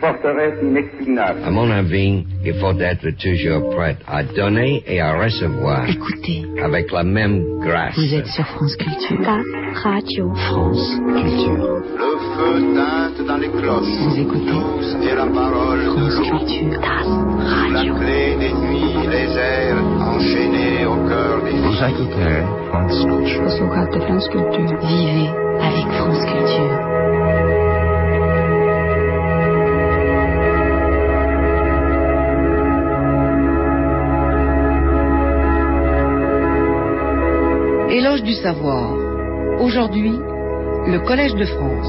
forteresse inexpugnable. À mon avis, il faut être toujours prêt à donner et à recevoir. Écoutez. Avec la même grâce. Vous êtes sur France Culture. Das Radio. France Culture. Le feu teinte dans les cloches. Vous écoutez. Et la parole France de l'eau. Culture. Das Radio. La clé des nuits, les airs enchaînés au cœur des Vous écoutez France Culture. Posloucháte France Culture. Vivez avec France Culture. Éloge du savoir. Aujourd'hui, le Collège de France.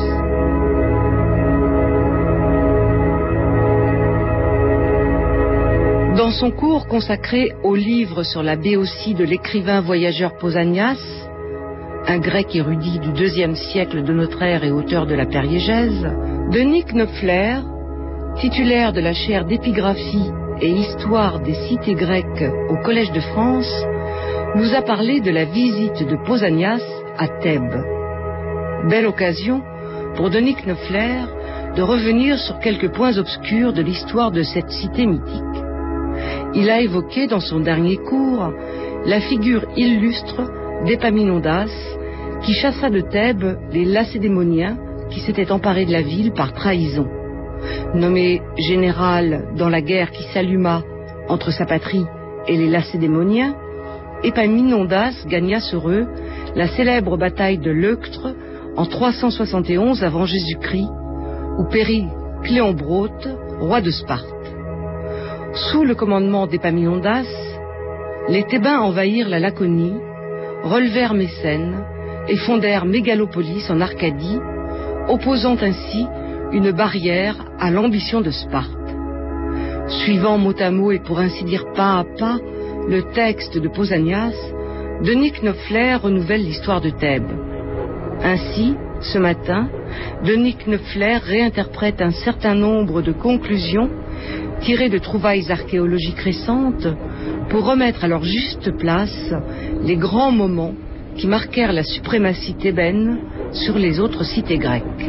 Dans son cours consacré au livre sur la béotie de l'écrivain voyageur Pausanias, un grec érudit du IIe siècle de notre ère et auteur de la Périégèse, Denis Knopfler, titulaire de la chaire d'épigraphie et histoire des cités grecques au Collège de France, nous a parlé de la visite de Pausanias à Thèbes. Belle occasion pour Denis Knopfler de revenir sur quelques points obscurs de l'histoire de cette cité mythique. Il a évoqué dans son dernier cours la figure illustre d'Épaminondas qui chassa de Thèbes les Lacédémoniens qui s'étaient emparés de la ville par trahison. Nommé général dans la guerre qui s'alluma entre sa patrie et les Lacédémoniens, Épaminondas gagna sur eux la célèbre bataille de Leuctre en 371 avant Jésus-Christ, où périt Cléombrote, roi de Sparte. Sous le commandement d'Épaminondas, les Thébains envahirent la Laconie, relevèrent Mécène et fondèrent Mégalopolis en Arcadie, opposant ainsi une barrière à l'ambition de Sparte. Suivant mot à mot et pour ainsi dire pas à pas le texte de Pausanias, Denis Knopfler renouvelle l'histoire de Thèbes. Ainsi, ce matin, Denis Knopfler réinterprète un certain nombre de conclusions tirées de trouvailles archéologiques récentes pour remettre à leur juste place les grands moments qui marquèrent la suprématie thébaine sur les autres cités grecques.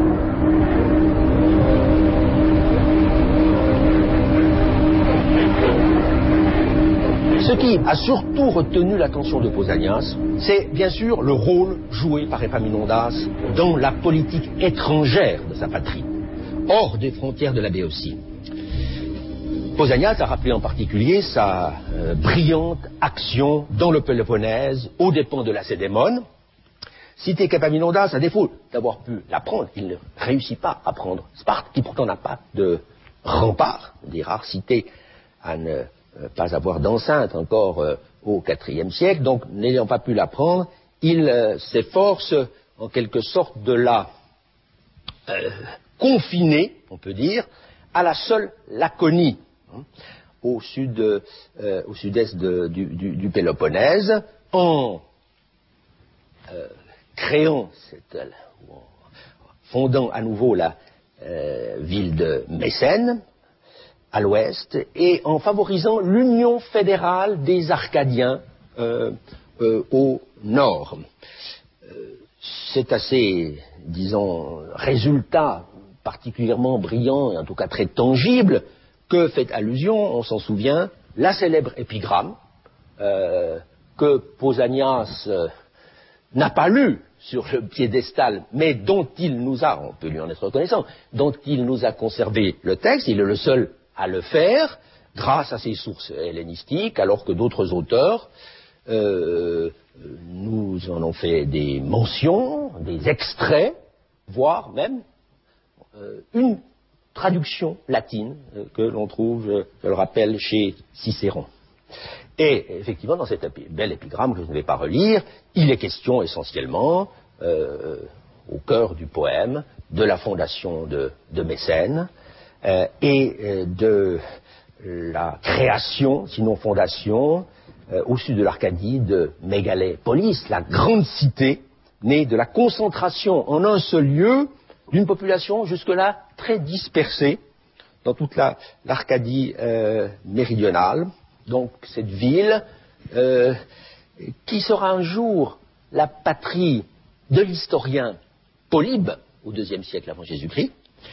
Ce qui a surtout retenu l'attention de Pausanias, c'est bien sûr le rôle joué par Épaminondas dans la politique étrangère de sa patrie, hors des frontières de la Béotie. Pausanias a rappelé en particulier sa brillante action dans le Péloponnèse aux dépens de Lacédémone, cité qu'Épaminondas, à défaut d'avoir pu la prendre, il ne réussit pas à prendre Sparte, qui pourtant n'a pas de rempart, des rares cités à ne pas avoir d'enceinte encore au IVe siècle, donc n'ayant pas pu la prendre, il s'efforce en quelque sorte de la confiner, on peut dire, à la seule Laconie, au sud-est du Péloponnèse, en créant, en fondant à nouveau la ville de Mécène, à l'ouest, et en favorisant l'union fédérale des Arcadiens au nord. C'est assez, disons, résultat particulièrement brillant, et en tout cas très tangible, que fait allusion, on s'en souvient, la célèbre épigramme que Pausanias n'a pas lue sur le piédestal, mais dont il nous a, on peut lui en être reconnaissant, dont il nous a conservé le texte. Il est le seul à le faire, grâce à ses sources hellénistiques, alors que d'autres auteurs nous en ont fait des mentions, des extraits, voire même une traduction latine que l'on trouve, je le rappelle, chez Cicéron. Et effectivement, dans cette belle épigramme que je ne vais pas relire, il est question essentiellement, au cœur du poème, de la fondation de Mécène, et de la création, sinon fondation, au sud de l'Arcadie, de Mégalépolis, la grande cité, née de la concentration en un seul lieu d'une population jusque-là très dispersée dans toute l'Arcadie méridionale. Donc cette ville qui sera un jour la patrie de l'historien Polybe, au IIe siècle avant Jésus-Christ,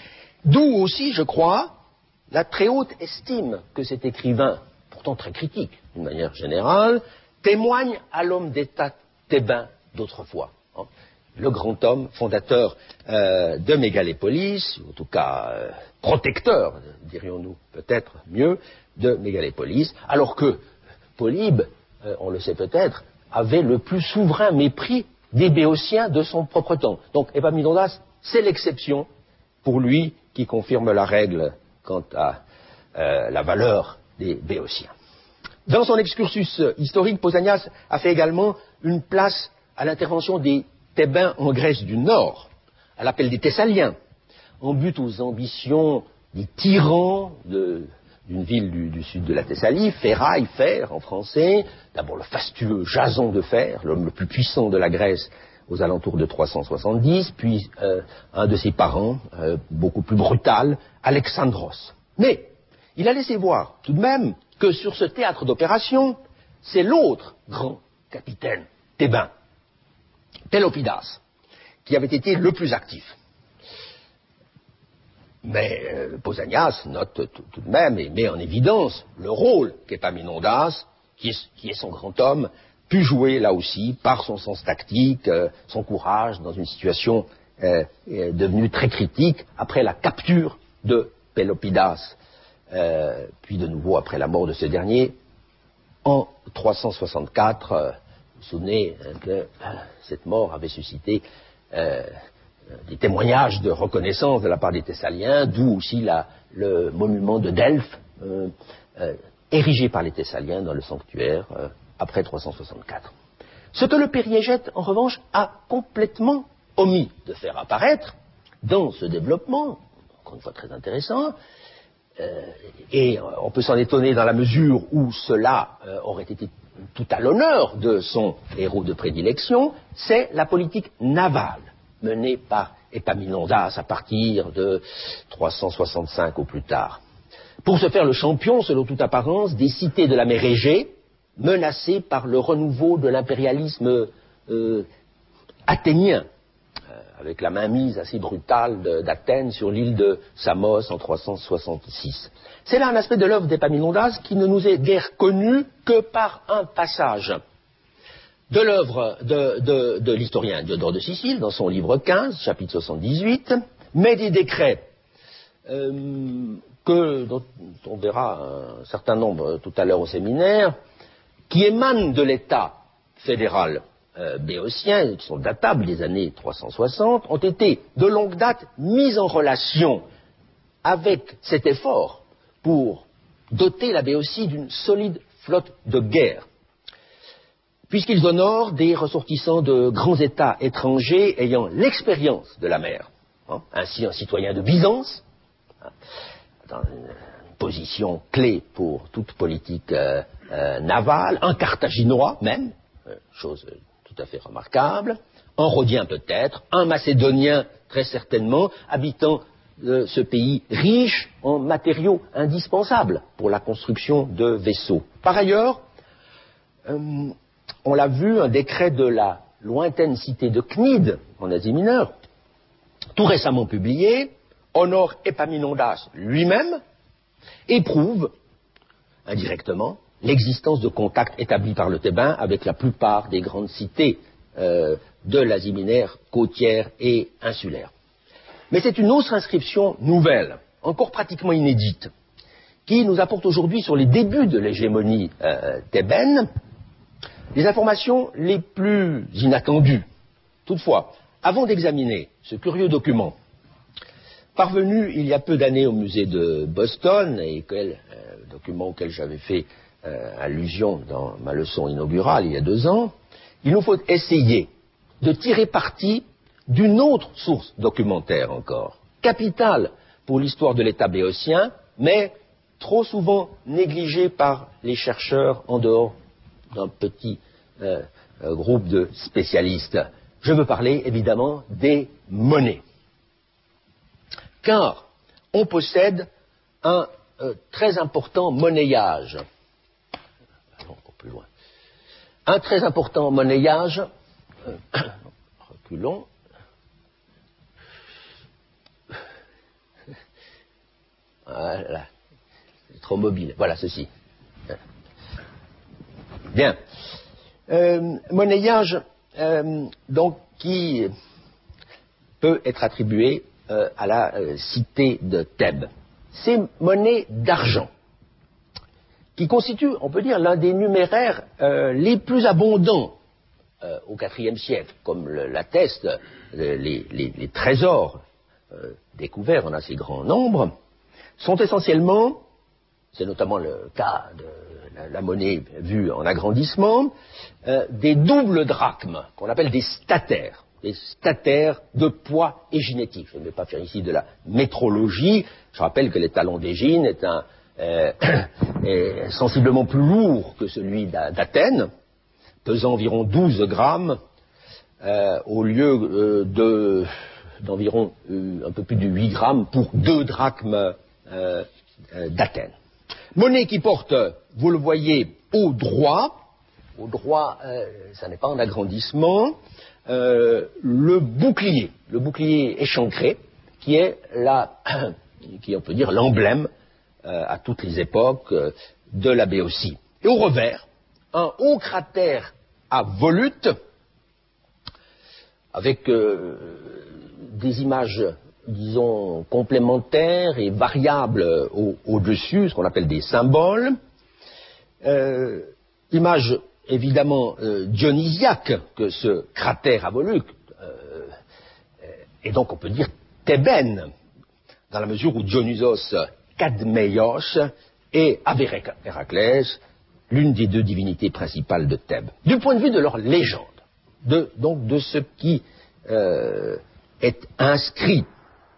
D'où aussi, je crois, la très haute estime que cet écrivain, pourtant très critique d'une manière générale, témoigne à l'homme d'État thébain d'autrefois. Le grand homme fondateur de Mégalépolis, ou en tout cas protecteur, dirions-nous peut-être mieux, de Mégalépolis, alors que Polybe, on le sait peut-être, avait le plus souverain mépris des Béotiens de son propre temps. Donc Épaminondas, c'est l'exception pour lui qui confirme la règle quant à la valeur des Béotiens. Dans son excursus historique, Pausanias a fait également une place à l'intervention des Thébains en Grèce du Nord, à l'appel des Thessaliens, en but aux ambitions des tyrans d'une ville du sud de la Thessalie, Ferraille, Fer en français, d'abord le fastueux Jason de Fer, l'homme le plus puissant de la Grèce aux alentours de 370, puis un de ses parents, beaucoup plus brutal, Alexandros. Mais il a laissé voir tout de même que sur ce théâtre d'opération, c'est l'autre grand capitaine thébain, Pélopidas, qui avait été le plus actif. Mais Pausanias note tout de même et met en évidence le rôle qu'Épaminondas, qui est son grand homme, pu jouer là aussi par son sens tactique, son courage dans une situation devenue très critique après la capture de Pélopidas, puis de nouveau après la mort de ce dernier en 364. Vous vous souvenez que cette mort avait suscité des témoignages de reconnaissance de la part des Thessaliens, d'où aussi le monument de Delphes, érigé par les Thessaliens dans le sanctuaire après 364. Ce que le périégète, en revanche, a complètement omis de faire apparaître dans ce développement, encore une fois très intéressant, et on peut s'en étonner dans la mesure où cela aurait été tout à l'honneur de son héros de prédilection, c'est la politique navale menée par Épaminondas à partir de 365 au plus tard. Pour se faire le champion, selon toute apparence, des cités de la mer Égée, menacées par le renouveau de l'impérialisme athénien, avec la mainmise assez brutale d'Athènes sur l'île de Samos en 366. C'est là un aspect de l'œuvre d'Épaminondas qui ne nous est guère connu que par un passage de l'œuvre de l'historien Diodore de Sicile, dans son livre 15, chapitre 78, mais des décrets dont on verra un certain nombre tout à l'heure au séminaire, qui émanent de l'État fédéral béotien, qui sont datables des années 360, ont été de longue date mis en relation avec cet effort pour doter la Béotie d'une solide flotte de guerre, puisqu'ils honorent des ressortissants de grands États étrangers ayant l'expérience de la mer. Ainsi, un citoyen de Byzance, dans une position clé pour toute politique navale, un Carthaginois même, chose tout à fait remarquable, un Rhodien peut-être, un Macédonien très certainement, habitant ce pays riche en matériaux indispensables pour la construction de vaisseaux. Par ailleurs, on l'a vu, un décret de la lointaine cité de Cnide, en Asie mineure, tout récemment publié, honore Épaminondas lui-même et prouve, indirectement, l'existence de contacts établis par le Thébain avec la plupart des grandes cités de l'Asie mineure, côtière et insulaire. Mais c'est une autre inscription nouvelle, encore pratiquement inédite, qui nous apporte aujourd'hui sur les débuts de l'hégémonie thébaine les informations les plus inattendues. Toutefois, avant d'examiner ce curieux document, parvenu il y a peu d'années au musée de Boston, et document auquel j'avais fait allusion dans ma leçon inaugurale il y a 2 ans, il nous faut essayer de tirer parti d'une autre source documentaire encore, capitale pour l'histoire de l'État béotien, mais trop souvent négligée par les chercheurs en dehors d'un petit groupe de spécialistes. Je veux parler évidemment des monnaies. Car on possède un très important monnayage. Encore plus loin. Un très important monnayage. Reculons. Voilà. C'est trop mobile. Voilà, ceci. Bien. Monnayage, donc, qui peut être attribué à la cité de Thèbes. Ces monnaies d'argent, qui constituent, on peut dire, l'un des numéraires les plus abondants au IVe siècle, comme l'attestent les trésors découverts en assez grand nombre, sont essentiellement, c'est notamment le cas de la monnaie vue en agrandissement, des doubles drachmes, qu'on appelle des statères de poids égénétique. Je ne vais pas faire ici de la métrologie. Je rappelle que l'étalon d'Égine est sensiblement plus lourd que celui d'Athènes, pesant environ 12 grammes au lieu d'environ un peu plus de 8 grammes pour 2 drachmes d'Athènes. Monnaie qui porte, vous le voyez, au droit, ça n'est pas en agrandissement, le bouclier échancré, qui est on peut dire l'emblème à toutes les époques de la Béotie. Et au revers, un haut cratère à volute, avec des images, disons, complémentaires et variables au-dessus, ce qu'on appelle des symboles. Image évidemment dionysiaque que ce cratère à volute, et donc on peut dire thébène, dans la mesure où Dionysos Kadmeios est, avec Héraclès, l'une des deux divinités principales de Thèbes. Du point de vue de leur légende, donc de ce qui est inscrit,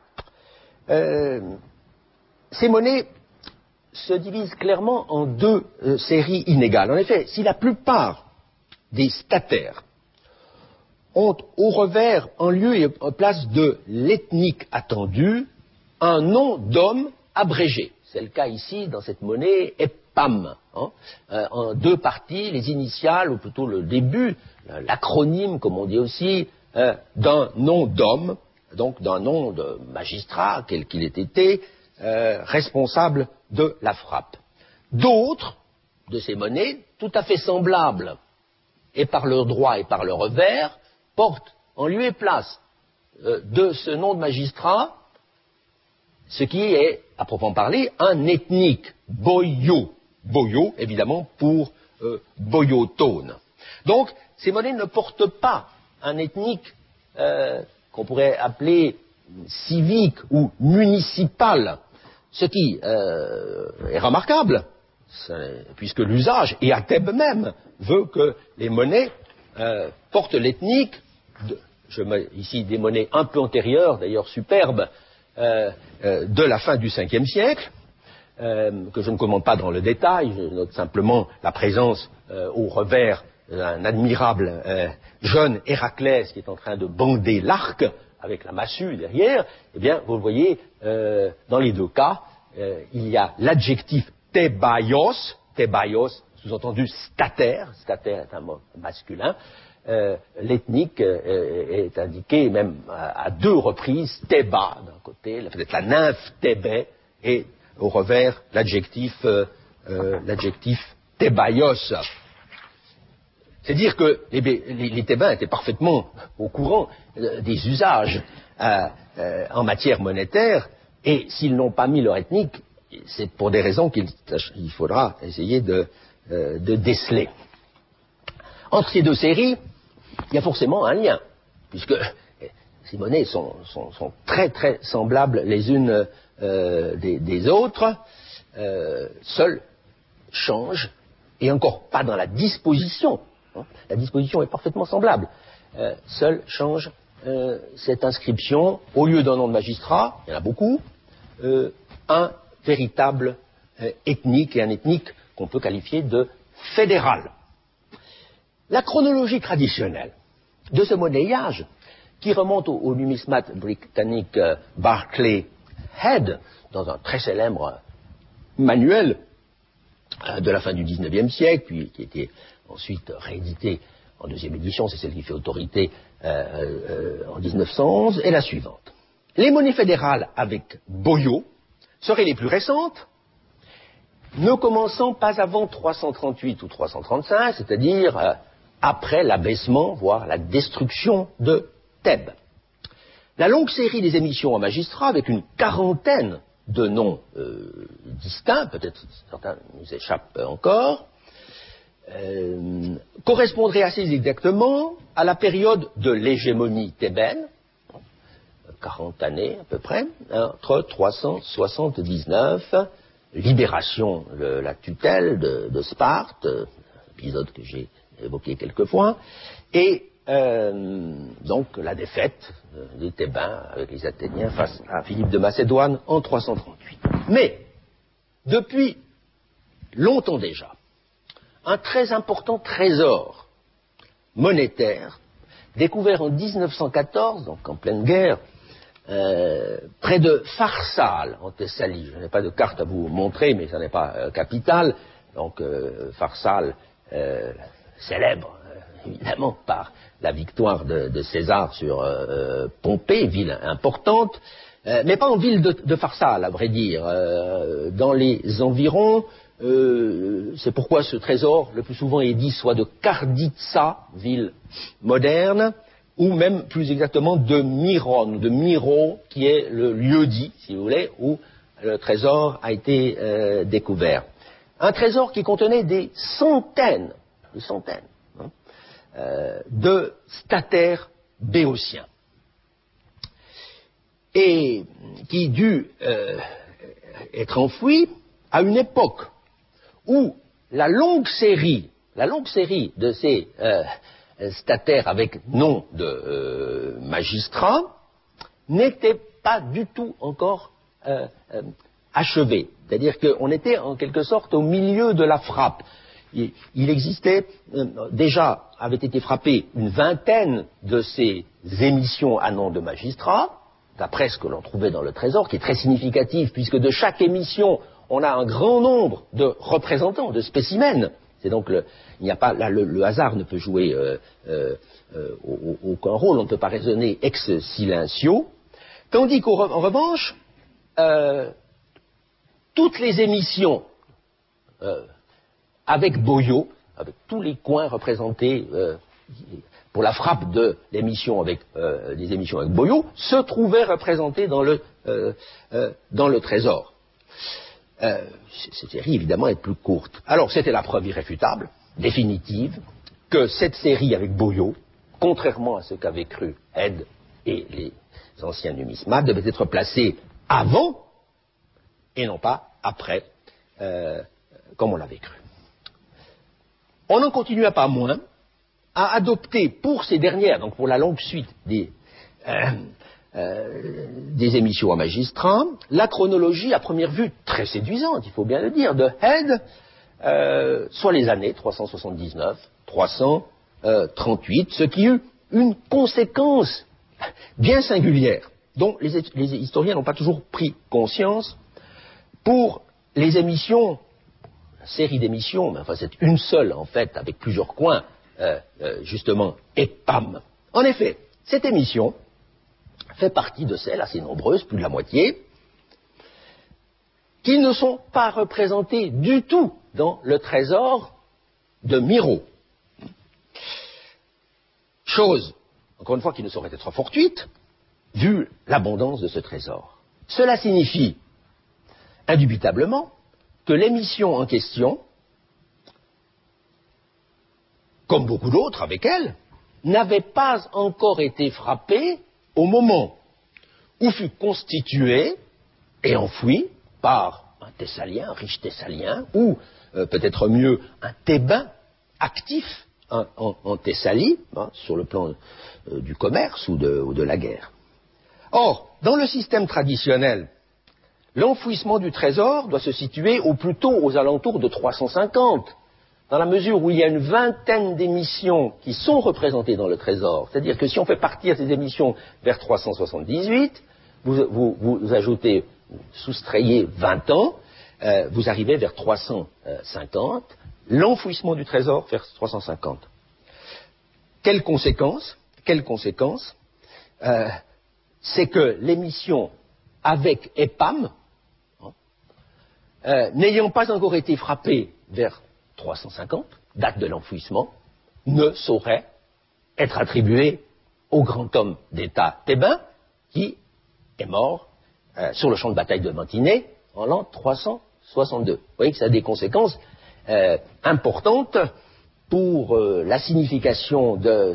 ces monnaies se divisent clairement en deux séries inégales. En effet, si la plupart des statères ont au revers, en lieu et en place de l'ethnique attendue, un nom d'homme abrégé. C'est le cas ici dans cette monnaie EPAM, en deux parties, les initiales, ou plutôt le début, l'acronyme, comme on dit aussi, d'un nom d'homme, donc d'un nom de magistrat, quel qu'il ait été, responsable de la frappe. D'autres de ces monnaies, tout à fait semblables, et par leur droit et par leur revers, portent en lieu et place de ce nom de magistrat, ce qui est, à proprement parler, un ethnique, boyo. Boyo, évidemment, pour boyotone. Donc, ces monnaies ne portent pas un ethnique qu'on pourrait appeler civique ou municipal, ce qui est remarquable, puisque l'usage, et à Thèbes même, veut que les monnaies portent l'ethnique, je mets ici des monnaies un peu antérieures, d'ailleurs superbes, de la fin du Ve siècle, que je ne commente pas dans le détail, je note simplement la présence au revers d'un admirable jeune Héraclès qui est en train de bander l'arc avec la massue derrière. Eh bien, vous le voyez, dans les deux cas, il y a l'adjectif thébaios, sous-entendu statère est un mot masculin, l'ethnique est indiquée même à deux reprises, Théba d'un côté, peut-être la nymphe Thébé, et au revers l'adjectif thébaios. C'est dire que les Thébains étaient parfaitement au courant des usages en matière monétaire, et s'ils n'ont pas mis leur ethnique, c'est pour des raisons qu'il faudra essayer de déceler. Entre ces deux séries, il y a forcément un lien, puisque ces monnaies sont très très semblables les unes des autres, seules changent, et encore pas dans la disposition. La disposition est parfaitement semblable. Seule change cette inscription, au lieu d'un nom de magistrat, il y en a beaucoup, un véritable ethnique, et un ethnique qu'on peut qualifier de fédéral. La chronologie traditionnelle de ce monnayage, qui remonte au numismate britannique Barclay Head, dans un très célèbre manuel de la fin du XIXe siècle, puis qui a été ensuite réédité en deuxième édition, c'est celle qui fait autorité en 1911, est la suivante. Les monnaies fédérales avec boyo seraient les plus récentes, ne commençant pas avant 338 ou 335, c'est-à-dire après l'abaissement, voire la destruction de Thèbes. La longue série des émissions en magistrat, avec une quarantaine de noms distincts, peut-être certains nous échappent encore, correspondrait assez exactement à la période de l'hégémonie thébaine, 40 années à peu près, entre 379, libération de la tutelle de Sparte, épisode que j'ai évoqué quelquefois, et donc la défaite des Thébains avec les Athéniens face à Philippe de Macédoine en 338. Mais, depuis longtemps déjà, un très important trésor monétaire, découvert en 1914, donc en pleine guerre, près de Pharsale, en Thessalie. Je n'ai pas de carte à vous montrer, mais ça n'est pas capital. Donc Pharsale, célèbre évidemment par la victoire de César sur Pompée, ville importante, mais pas en ville de Pharsale, à vrai dire. Dans les environs, c'est pourquoi ce trésor, le plus souvent est dit, soit de Karditsa, ville moderne, ou même plus exactement de Myron, de Myro, qui est le lieu-dit, si vous voulez, où le trésor a été découvert. Un trésor qui contenait des centaines de statères béotiens, et qui dut être enfoui à une époque où la longue série de ces statères avec nom de magistrats n'était pas du tout encore achevée. C'est-à-dire qu'on était en quelque sorte au milieu de la frappe. Il existait, déjà avait été frappé une vingtaine de ces émissions à nom de magistrats, d'après ce que l'on trouvait dans le trésor, qui est très significatif, puisque de chaque émission, on a un grand nombre de représentants, de spécimens. C'est donc il n'y a pas là le hasard ne peut jouer aucun rôle, on ne peut pas raisonner ex silentio, tandis qu'en revanche, toutes les émissions avec boyau, avec tous les coins représentés pour la frappe de l'émission avec des émissions avec boyau, se trouvaient représentés dans le trésor. Cette série, évidemment, est plus courte. Alors, c'était la preuve irréfutable, définitive, que cette série avec boyau, contrairement à ce qu'avaient cru Head et les anciens numismates, devait être placée avant et non pas après, comme on l'avait cru. On n'en continua pas moins à adopter pour ces dernières, donc pour la longue suite des émissions à magistrats, la chronologie à première vue très séduisante, il faut bien le dire, de Head, soit les années 379, 338, ce qui eut une conséquence bien singulière, dont les historiens n'ont pas toujours pris conscience pour les émissions, série d'émissions, mais enfin c'est une seule en fait, avec plusieurs coins, justement, EPAM. En effet, cette émission fait partie de celles assez nombreuses, plus de la moitié, qui ne sont pas représentées du tout dans le trésor de Myro. Chose, encore une fois, qui ne saurait être fortuite, vu l'abondance de ce trésor. Cela signifie, indubitablement, que l'émission en question, comme beaucoup d'autres avec elle, n'avait pas encore été frappée au moment où fut constitué et enfoui par un Thessalien, un riche Thessalien, ou peut-être mieux un Thébain actif en Thessalie, sur le plan du commerce ou de la guerre. Or, dans le système traditionnel, l'enfouissement du trésor doit se situer au plus tôt aux alentours de 350, dans la mesure où il y a une vingtaine d'émissions qui sont représentées dans le trésor. C'est-à-dire que si on fait partir ces émissions vers 378, vous ajoutez, vous soustrayez 20 ans, vous arrivez vers 350, l'enfouissement du trésor vers 350. Quelle conséquence? C'est que l'émission avec EPAM, n'ayant pas encore été frappé vers 350, date de l'enfouissement, ne saurait être attribué au grand homme d'État thébain qui est mort sur le champ de bataille de Mantinée en l'an 362. Vous voyez que ça a des conséquences importantes pour la signification de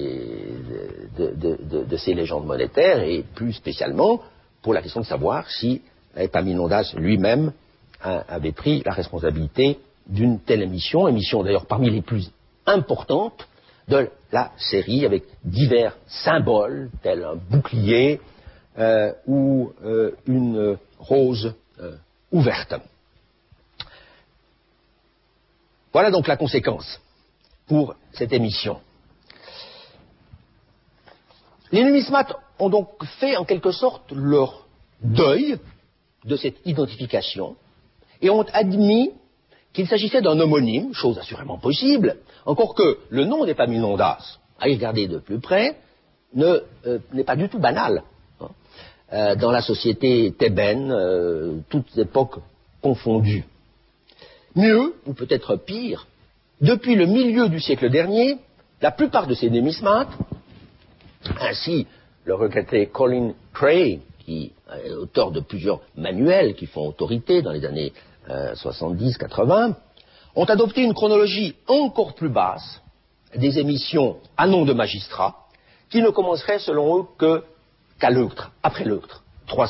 ces légendes monétaires et plus spécialement pour la question de savoir si Épaminondas lui-même avait pris la responsabilité d'une telle émission d'ailleurs parmi les plus importantes de la série, avec divers symboles tels un bouclier ou une rose ouverte. Voilà donc la conséquence pour cette émission. Les numismates ont donc fait en quelque sorte leur deuil de cette identification et ont admis qu'il s'agissait d'un homonyme, chose assurément possible, encore que le nom d'Épaminondas, à y regarder de plus près, n'est pas du tout banal. Dans la société thébaine, toutes époques confondues. Mieux, ou peut-être pire, depuis le milieu du siècle dernier, la plupart de ces numismates, ainsi le regretté Colin Cray, qui est auteur de plusieurs manuels qui font autorité dans les années 70-80, ont adopté une chronologie encore plus basse des émissions à nom de magistrats, qui ne commenceraient selon eux qu'à l'Euctre, après l'Euctre,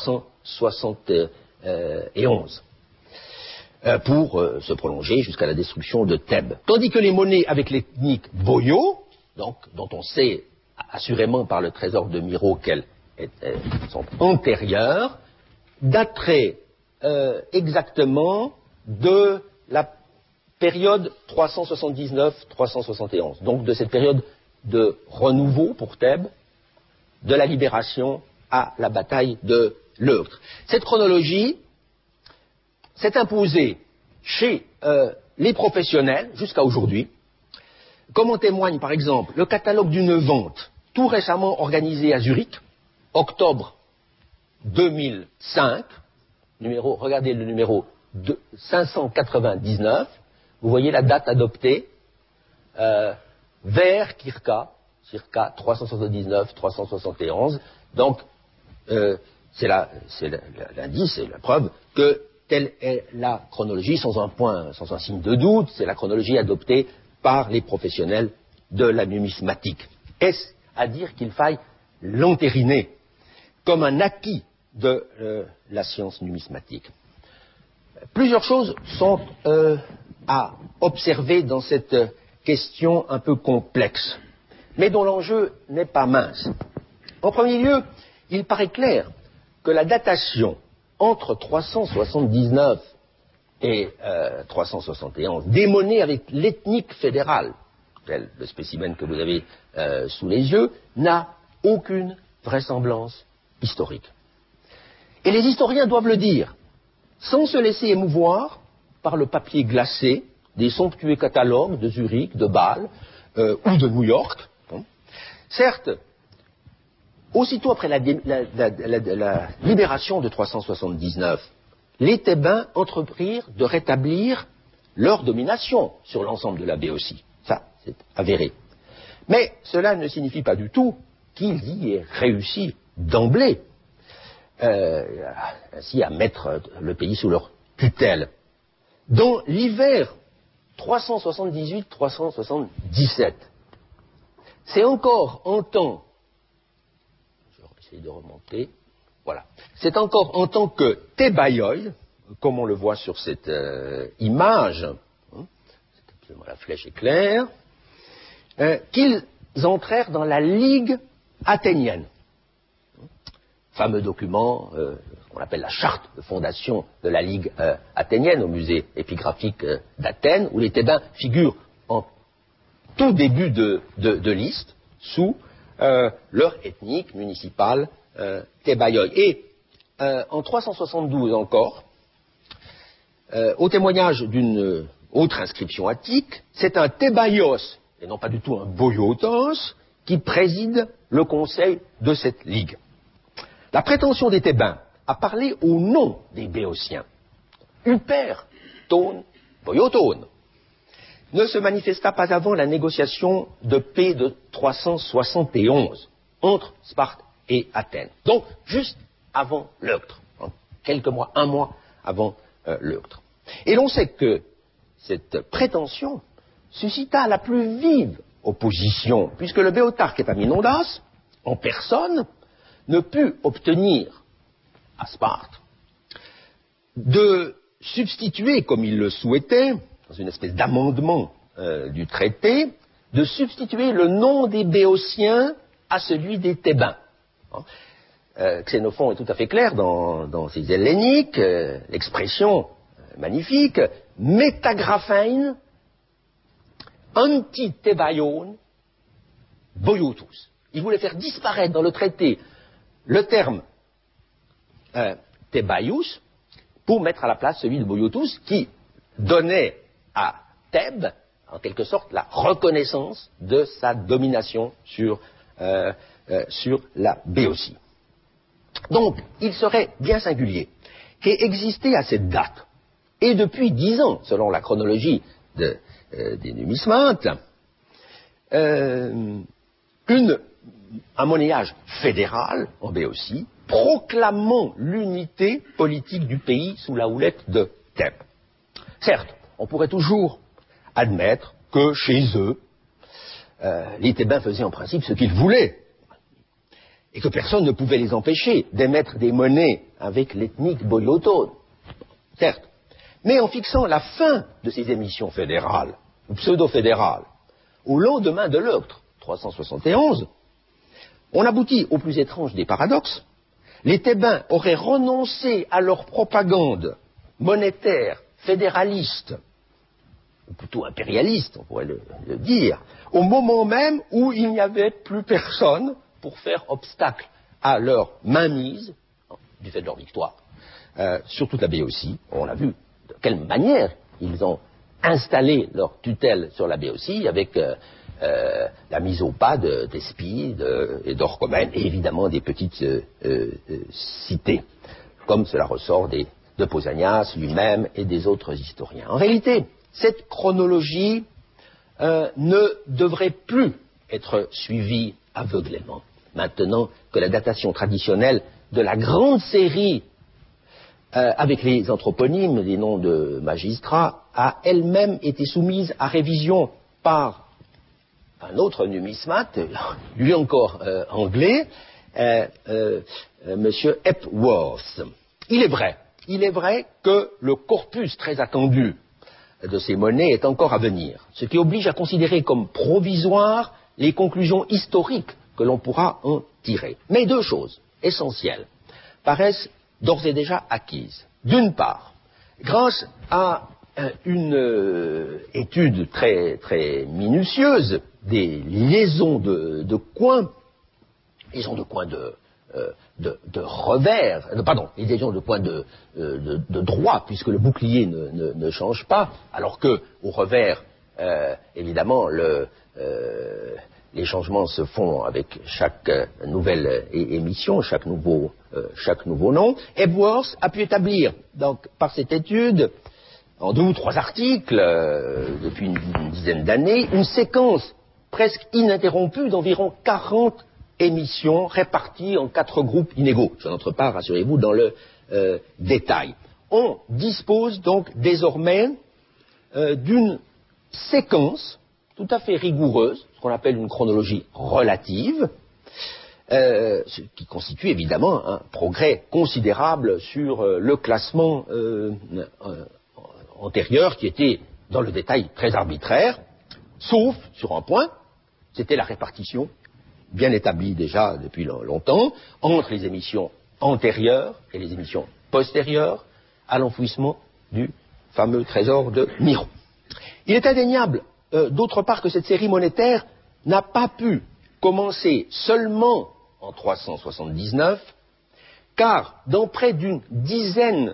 371, pour se prolonger jusqu'à la destruction de Thèbes. Tandis que les monnaies avec l'ethnique Boyo, donc, dont on sait assurément par le trésor de Miro qu'elles sont antérieures, dateraient exactement de la période 379-371, donc de cette période de renouveau pour Thèbes, de la libération à la bataille de l'Euctre. Cette chronologie s'est imposée chez les professionnels jusqu'à aujourd'hui, comme en témoigne par exemple le catalogue d'une vente tout récemment organisée à Zurich, octobre 2005, regardez le numéro 599, vous voyez la date adoptée, vers circa 379-371, donc c'est l'indice, c'est la preuve que telle est la chronologie, sans un signe de doute, c'est la chronologie adoptée par les professionnels de la numismatique. Est-ce à dire qu'il faille l'entériner comme un acquis de la science numismatique? Plusieurs choses sont à observer dans cette question un peu complexe, mais dont l'enjeu n'est pas mince. En premier lieu, il paraît clair que la datation entre 379 et 371 des monnaies avec l'ethnique fédérale, tel le spécimen que vous avez sous les yeux, n'a aucune vraisemblance historique. Et les historiens doivent le dire, sans se laisser émouvoir par le papier glacé des somptueux catalogues de Zurich, de Bâle ou de New York. Certes, aussitôt après la libération de 379, les Thébains entreprirent de rétablir leur domination sur l'ensemble de la Béotie. Ça, c'est avéré. Mais cela ne signifie pas du tout qu'ils y aient réussi d'emblée, ainsi à mettre le pays sous leur tutelle. Dans l'hiver 378-377, c'est encore en temps, je vais essayer de remonter, voilà, c'est encore en tant que Thébaïoi, comme on le voit sur cette image, la flèche est claire, qu'ils entrèrent dans la Ligue athénienne. Fameux document, qu'on appelle la charte de fondation de la Ligue athénienne au musée épigraphique d'Athènes, où les Thébains figurent en tout début de liste sous leur ethnique municipale Thébaïoi. Et en 372 encore, au témoignage d'une autre inscription attique, c'est un Thébaïos, et non pas du tout un Boiotos, qui préside le conseil de cette ligue. La prétention des Thébains à parler au nom des Béotiens, hypertone boiotone, ne se manifesta pas avant la négociation de paix de 371 entre Sparte et Athènes. Donc, juste avant l'Euctre, quelques mois, un mois avant l'Euctre. Et l'on sait que cette prétention suscita la plus vive opposition, puisque le Béotarque Épaminondas, en personne, ne put obtenir à Sparte de substituer, comme il le souhaitait, dans une espèce d'amendement du traité, de substituer le nom des Béotiens à celui des Thébains. Xénophon est tout à fait clair dans ses helléniques, l'expression magnifique, métagraphein anti-Thébaion boiotus. Il voulait faire disparaître dans le traité le terme Thébaius pour mettre à la place celui de boiotus qui donnait à Thèbes, en quelque sorte, la reconnaissance de sa domination sur la Béotie. Donc, il serait bien singulier qu'ait existé à cette date, et depuis 10 ans, selon la chronologie des numismates, un monnayage fédéral en Béotie, proclamant l'unité politique du pays sous la houlette de Thèbes. Certes, on pourrait toujours admettre que chez eux, les Thébains faisaient en principe ce qu'ils voulaient, et que personne ne pouvait les empêcher d'émettre des monnaies avec l'ethnique boiotone. Certes. Mais en fixant la fin de ces émissions fédérales, ou pseudo-fédérales, au lendemain de l'Euctre, 371, on aboutit au plus étrange des paradoxes. Les Thébains auraient renoncé à leur propagande monétaire, fédéraliste, ou plutôt impérialiste, on pourrait le dire, au moment même où il n'y avait plus personne pour faire obstacle à leur mainmise, du fait de leur victoire, sur toute la Béotie. On a vu de quelle manière ils ont installé leur tutelle sur la Béotie, avec la mise au pas d'Espie et d'Orchomène, et évidemment des petites cités, comme cela ressort de Pausanias lui-même et des autres historiens. En réalité, cette chronologie ne devrait plus être suivie aveuglément, maintenant que la datation traditionnelle de la grande série avec les anthroponymes, les noms de magistrats, a elle-même été soumise à révision par un autre numismate, lui encore anglais, Monsieur Epworth. Il est vrai que le corpus très attendu de ces monnaies est encore à venir, ce qui oblige à considérer comme provisoire les conclusions historiques que l'on pourra en tirer. Mais deux choses essentielles paraissent d'ores et déjà acquises. D'une part, grâce à une étude très, très minutieuse des liaisons de coins, liaisons de coins de revers, les liaisons de coins de droit, puisque le bouclier ne change pas, alors que au revers, évidemment, les changements se font avec chaque nouvelle émission, chaque nouveau nom. Epworth a pu établir, donc, par cette étude, en 2 ou 3 articles, depuis une dizaine d'années, une séquence presque ininterrompue d'environ 40 émissions réparties en 4 groupes inégaux. Je n'entre pas, rassurez-vous, dans le détail. On dispose donc désormais d'une séquence tout à fait rigoureuse, ce qu'on appelle une chronologie relative, ce qui constitue évidemment un progrès considérable sur le classement antérieur, qui était dans le détail très arbitraire, sauf sur un point, c'était la répartition, bien établie déjà depuis longtemps, entre les émissions antérieures et les émissions postérieures à l'enfouissement du fameux trésor de Miro. Il est indéniable, d'autre part, que cette série monétaire n'a pas pu commencer seulement en 379, car dans près d'une dizaine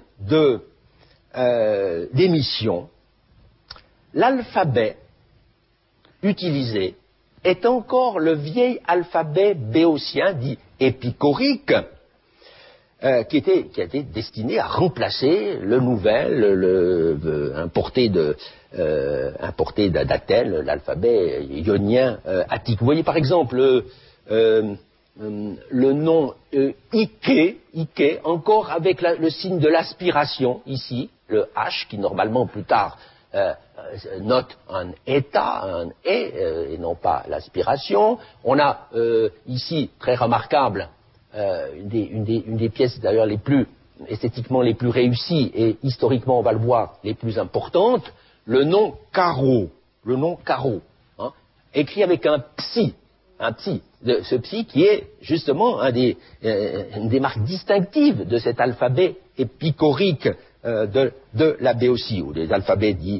d'émissions, l'alphabet utilisé est encore le vieil alphabet béotien, dit épicorique, qui a été destiné à remplacer le nouvel, importé d'Athènes, l'alphabet ionien attique. Vous voyez par exemple le nom Ike, encore avec le signe de l'aspiration, ici, le H, qui normalement plus tard note un état, un et non pas l'aspiration. On a ici, très remarquable, une des pièces d'ailleurs les plus esthétiquement les plus réussies et historiquement on va le voir les plus importantes, le nom Caro, hein, écrit avec un psi, ce psi qui est justement une des marques distinctives de cet alphabet épicorique de la Béotie, ou des alphabets dits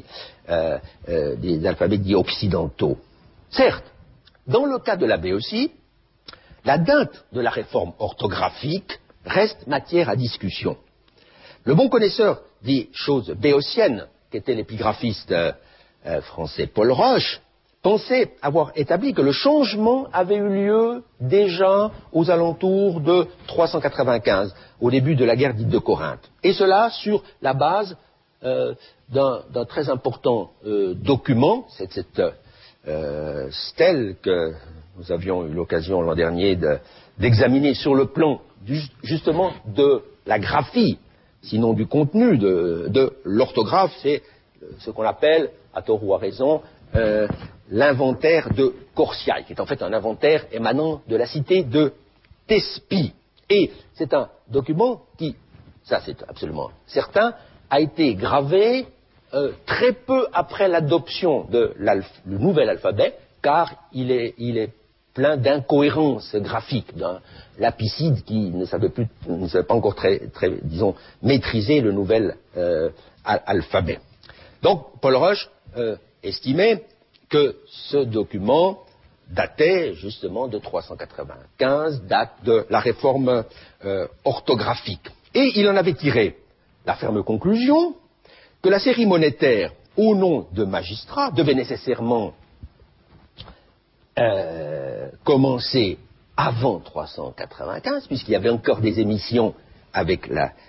occidentaux. Certes, dans le cas de la Béotie, la date de la réforme orthographique reste matière à discussion. Le bon connaisseur des choses béotiennes, qu'était l'épigraphiste français Paul Roche, pensait avoir établi que le changement avait eu lieu déjà aux alentours de 395, au début de la guerre dite de Corinthe. Et cela sur la base d'un très important document, c'est cette stèle que nous avions eu l'occasion l'an dernier d'examiner sur le plan justement de la graphie, sinon du contenu de l'orthographe. C'est ce qu'on appelle, à tort ou à raison, l'inventaire de Corsiae, qui est en fait un inventaire émanant de la cité de Thespie. Et c'est un document qui, ça c'est absolument certain, a été gravé très peu après l'adoption le nouvel alphabet, car il est plein d'incohérences graphiques, d'un lapicide qui ne savait pas encore très, disons, maîtriser le nouvel alphabet. Donc, Paul Roche estimait que ce document datait justement de 395, date de la réforme orthographique. Et il en avait tiré la ferme conclusion que la série monétaire au nom de magistrats devait nécessairement commencer avant 395, puisqu'il y avait encore des émissions avec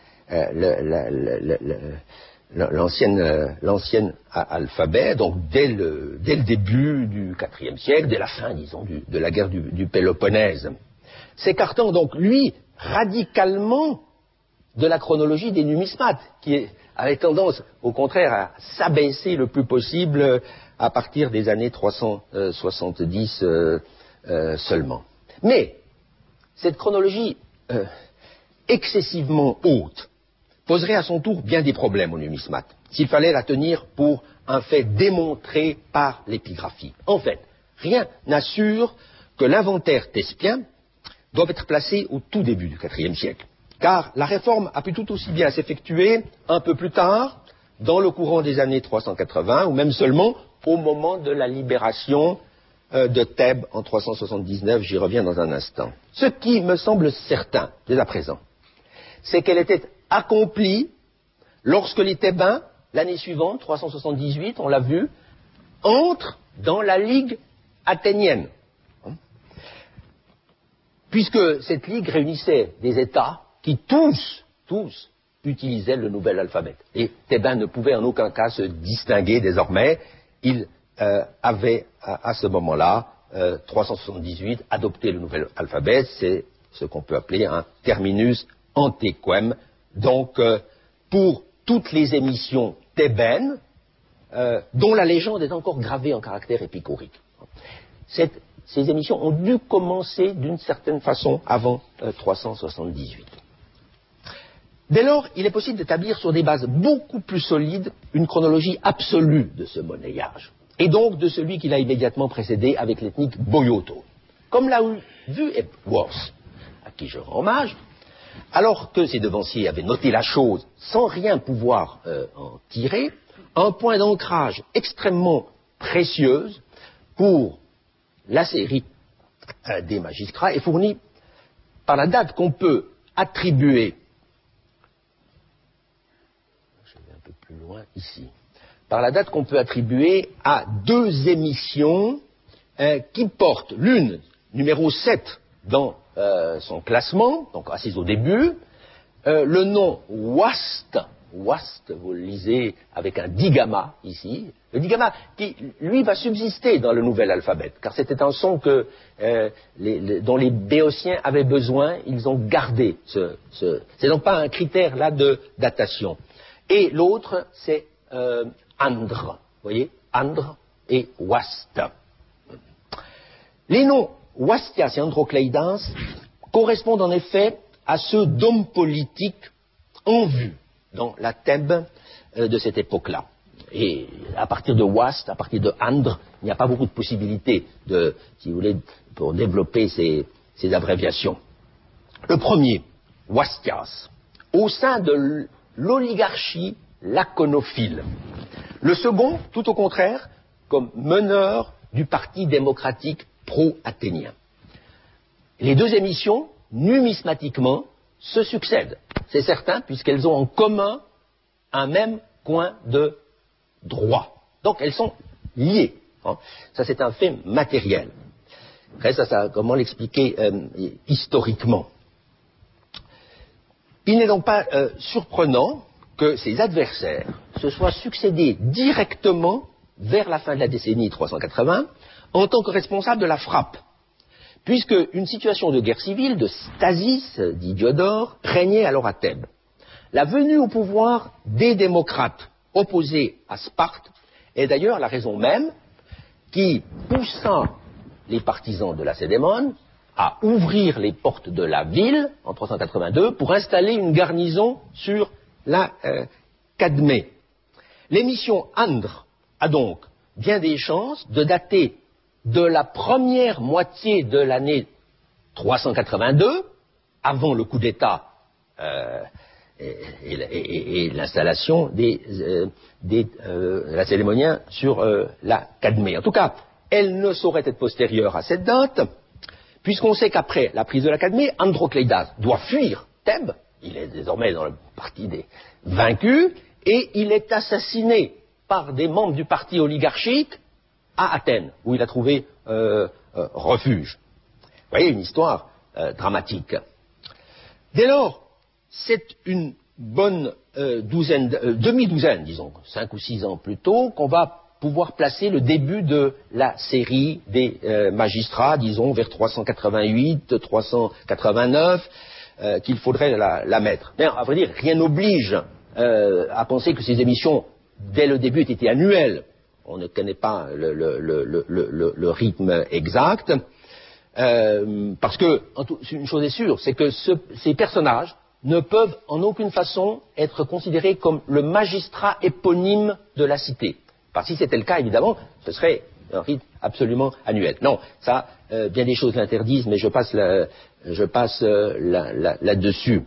l'ancien alphabet, donc dès le début du IVe siècle, dès la fin, disons, de la guerre du Péloponnèse. S'écartant donc, lui, radicalement de la chronologie des numismates, qui avait tendance, au contraire, à s'abaisser le plus possible à partir des années 370 seulement. Mais cette chronologie excessivement haute poserait à son tour bien des problèmes aux numismates, s'il fallait la tenir pour un fait démontré par l'épigraphie. En fait, rien n'assure que l'inventaire thespien doit être placé au tout début du IVe siècle, car la réforme a pu tout aussi bien s'effectuer un peu plus tard, dans le courant des années 380, ou même seulement au moment de la libération de Thèbes en 379, j'y reviens dans un instant. Ce qui me semble certain, dès à présent, c'est qu'elle était accomplie lorsque les Thébains, l'année suivante, 378, on l'a vu, entrent dans la Ligue athénienne. Puisque cette Ligue réunissait des États qui tous utilisaient le nouvel alphabet. Les Thébains ne pouvaient en aucun cas se distinguer désormais. Ils avaient à ce moment-là, 378, adopté le nouvel alphabet. C'est ce qu'on peut appeler un terminus antequem. Donc, pour toutes les émissions thébaines, dont la légende est encore gravée en caractère épicorique. Ces émissions ont dû commencer d'une certaine façon avant 378. Dès lors, il est possible d'établir sur des bases beaucoup plus solides une chronologie absolue de ce monnayage, et donc de celui qui l'a immédiatement précédé avec l'ethnique boyoto. Comme l'a vu Epworth, à qui je rends hommage, alors que ses devanciers avaient noté la chose sans rien pouvoir en tirer, un point d'ancrage extrêmement précieuse pour la série des magistrats est fourni par la date qu'on peut attribuer, je vais un peu plus loin ici, par la date qu'on peut attribuer à deux émissions qui portent l'une, numéro 7 dans son classement, donc assise au début, le nom Wast, vous le lisez avec un digamma ici, le digamma qui, lui, va subsister dans le nouvel alphabet, car c'était un son que, dont les Béotiens avaient besoin, ils ont gardé c'est donc pas un critère là de datation. Et l'autre, c'est Andre, vous voyez, Andre et Wast. Les noms Wastias et Androcleidas correspondent en effet à ceux d'hommes politiques en vue dans la Thèbes de cette époque-là. Et à partir de Wast, à partir de Andre, il n'y a pas beaucoup de possibilités si vous voulez, pour développer ces abréviations. Le premier, Wastias, au sein de l'oligarchie laconophile. Le second, tout au contraire, comme meneur du parti démocratique pro-athénien. Les deux émissions, numismatiquement, se succèdent. C'est certain, puisqu'elles ont en commun un même coin de droit. Donc elles sont liées. Hein. Ça, c'est un fait matériel. Après, comment l'expliquer historiquement? Il n'est donc pas surprenant que ces adversaires se soient succédés directement vers la fin de la décennie 380 en tant que responsables de la frappe, puisque une situation de guerre civile, de stasis, dit Diodore, régnait alors à Thèbes. La venue au pouvoir des démocrates opposés à Sparte est d'ailleurs la raison même qui poussa les partisans de Lacédémone à ouvrir les portes de la ville en 382 pour installer une garnison sur la Cadmée. L'émission Andre a donc bien des chances de dater de la première moitié de l'année 382, avant le coup d'État et l'installation des Lacédémoniens sur la Cadmée. En tout cas, elle ne saurait être postérieure à cette date, puisqu'on sait qu'après la prise de la Cadmée, Androcleidas doit fuir Thèbes, il est désormais dans le parti des vaincus, et il est assassiné par des membres du parti oligarchique à Athènes, où il a trouvé refuge. Vous voyez, une histoire dramatique. Dès lors, c'est une bonne demi-douzaine, disons, 5 ou 6 ans plus tôt, qu'on va pouvoir placer le début de la série des magistrats, disons, vers 388, 389, qu'il faudrait la mettre. Mais à vrai dire, rien n'oblige à penser que ces émissions, dès le début, étaient annuelles. On ne connaît pas le rythme exact, parce que une chose est sûre, c'est que ces personnages ne peuvent en aucune façon être considérés comme le magistrat éponyme de la cité. Parce que si c'était le cas, évidemment, ce serait un rythme absolument annuel. Non, ça, bien des choses l'interdisent, mais je passe là-dessus.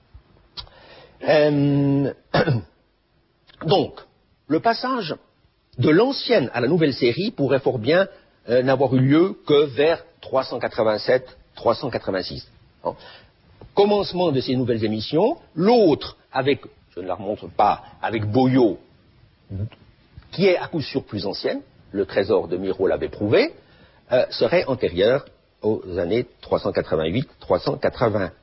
Donc, le passage de l'ancienne à la nouvelle série pourrait fort bien n'avoir eu lieu que vers 387-386. Bon. Commencement de ces nouvelles émissions, l'autre avec, je ne la remontre pas, avec Boïo, qui est à coup sûr plus ancienne, le trésor de Miro l'avait prouvé, serait antérieur aux années 388-387.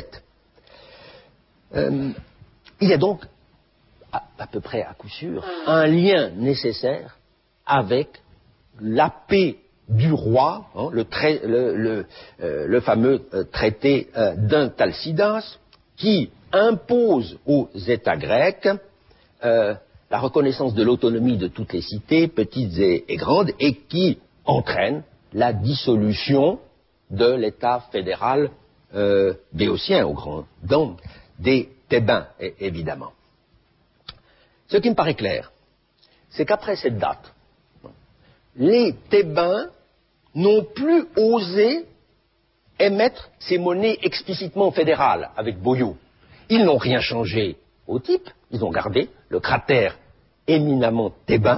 Il y a donc, à peu près à coup sûr, un lien nécessaire avec la paix du roi, hein, le fameux traité d'Intalcidas, qui impose aux États grecs la reconnaissance de l'autonomie de toutes les cités, petites et grandes, et qui entraîne la dissolution de l'État fédéral béotien, au grand dam des Thébains, évidemment. Ce qui me paraît clair, c'est qu'après cette date, les Thébains n'ont plus osé émettre ces monnaies explicitement fédérales avec Boïo. Ils n'ont rien changé au type, ils ont gardé le cratère éminemment thébain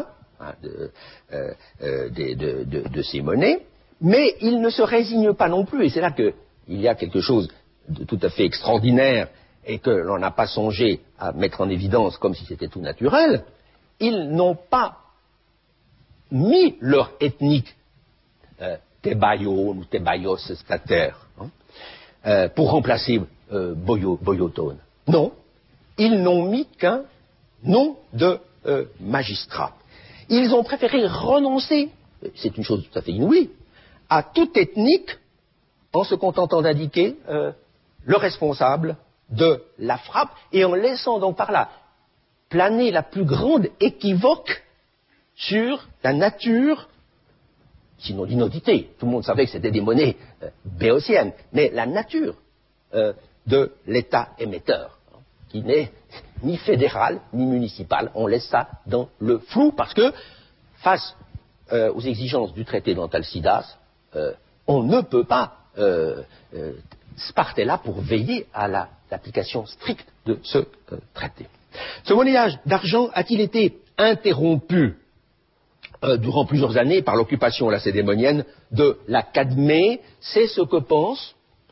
de ces monnaies, mais ils ne se résignent pas non plus, et c'est là qu'il y a quelque chose de tout à fait extraordinaire et que l'on n'a pas songé à mettre en évidence comme si c'était tout naturel. Ils n'ont pas mis leur ethnique Thébaion ou Thébaios stater pour remplacer Boïotone. Non, ils n'ont mis qu'un nom de magistrat. Ils ont préféré renoncer, c'est une chose tout à fait inouïe, à toute ethnique en se contentant d'indiquer le responsable de la frappe et en laissant donc par là planer la plus grande équivoque sur la nature, sinon l'inodité, tout le monde savait que c'était des monnaies béotiennes, mais la nature de l'État émetteur, qui n'est ni fédéral ni municipal. On laisse ça dans le flou parce que, face aux exigences du traité d'Antalcidas, on ne peut pas. Sparte est là pour veiller à l'application stricte de ce traité. Ce monnayage d'argent a-t-il été interrompu durant plusieurs années par l'occupation lacédémonienne de la Cadmée? C'est ce que pense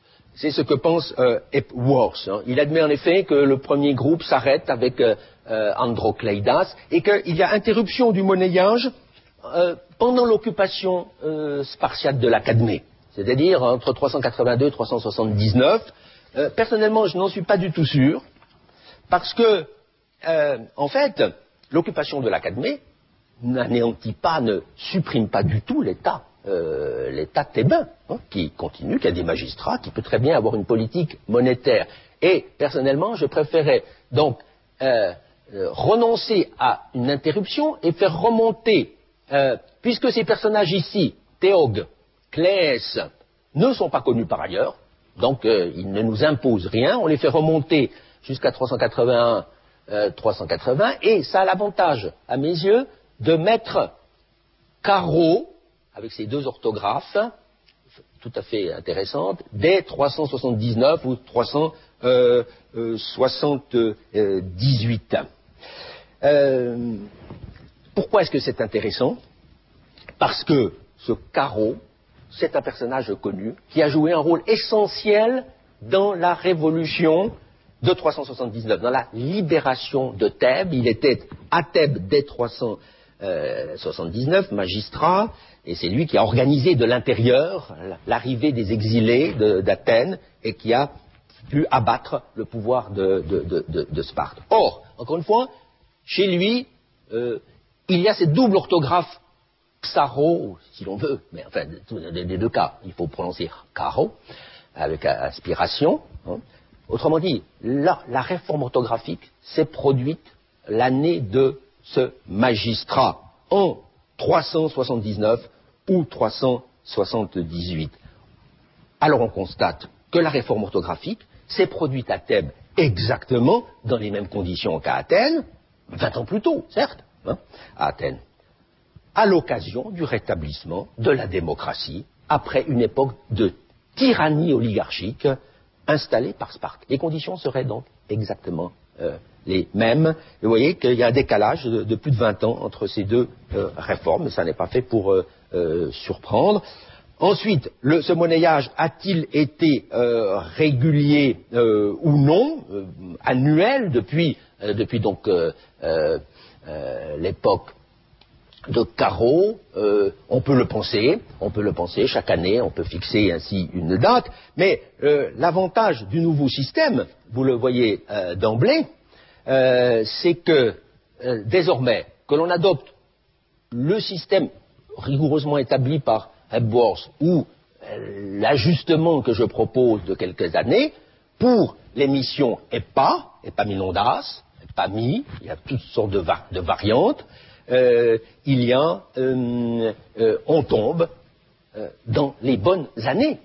Epworth. Il admet en effet que le premier groupe s'arrête avec Androcleidas et qu'il y a interruption du monnayage pendant l'occupation spartiate de la Cadmée, c'est-à-dire entre 382 et 379. Personnellement, je n'en suis pas du tout sûr, parce que, en fait, l'occupation de la Cadmée n'anéantit pas, ne supprime pas du tout l'État thébain, qui continue, qui a des magistrats, qui peut très bien avoir une politique monétaire. Et, personnellement, je préférais donc renoncer à une interruption et faire remonter, puisque ces personnages ici, Théogue, Cléès, ne sont pas connus par ailleurs, donc ils ne nous imposent rien, on les fait remonter jusqu'à 381, 380, et ça a l'avantage, à mes yeux, de mettre Caro, avec ses deux orthographes, tout à fait intéressantes, dès 379 ou 378. Pourquoi est-ce que c'est intéressant? Parce que ce Caro, c'est un personnage connu qui a joué un rôle essentiel dans la révolution de 379, dans la libération de Thèbes. Il était à Thèbes dès 379, magistrat, et c'est lui qui a organisé de l'intérieur l'arrivée des exilés d'Athènes et qui a pu abattre le pouvoir de Sparte. Or, encore une fois, chez lui, il y a cette double orthographe Xaro, si l'on veut, mais enfin, des deux cas, il faut prononcer Caro, avec aspiration. Autrement dit, la réforme orthographique s'est produite l'année de ce magistrat, en 379 ou 378. Alors on constate que la réforme orthographique s'est produite à Thèbes exactement dans les mêmes conditions qu'à Athènes, 20 ans plus tôt, certes, à Athènes, à l'occasion du rétablissement de la démocratie après une époque de tyrannie oligarchique installée par Sparte. Les conditions seraient donc exactement les mêmes. Vous voyez qu'il y a un décalage de plus de 20 ans entre ces deux réformes, mais ça n'est pas fait pour surprendre. Ensuite, ce monnayage a-t-il été régulier ou non, annuel, depuis donc l'époque de Caro? On peut le penser, chaque année, on peut fixer ainsi une date, mais l'avantage du nouveau système, vous le voyez d'emblée, c'est que désormais, que l'on adopte le système rigoureusement établi par Epworth ou l'ajustement que je propose de quelques années, pour l'émission Epaminondas, Epami, il y a toutes sortes de variantes, on tombe dans les bonnes années.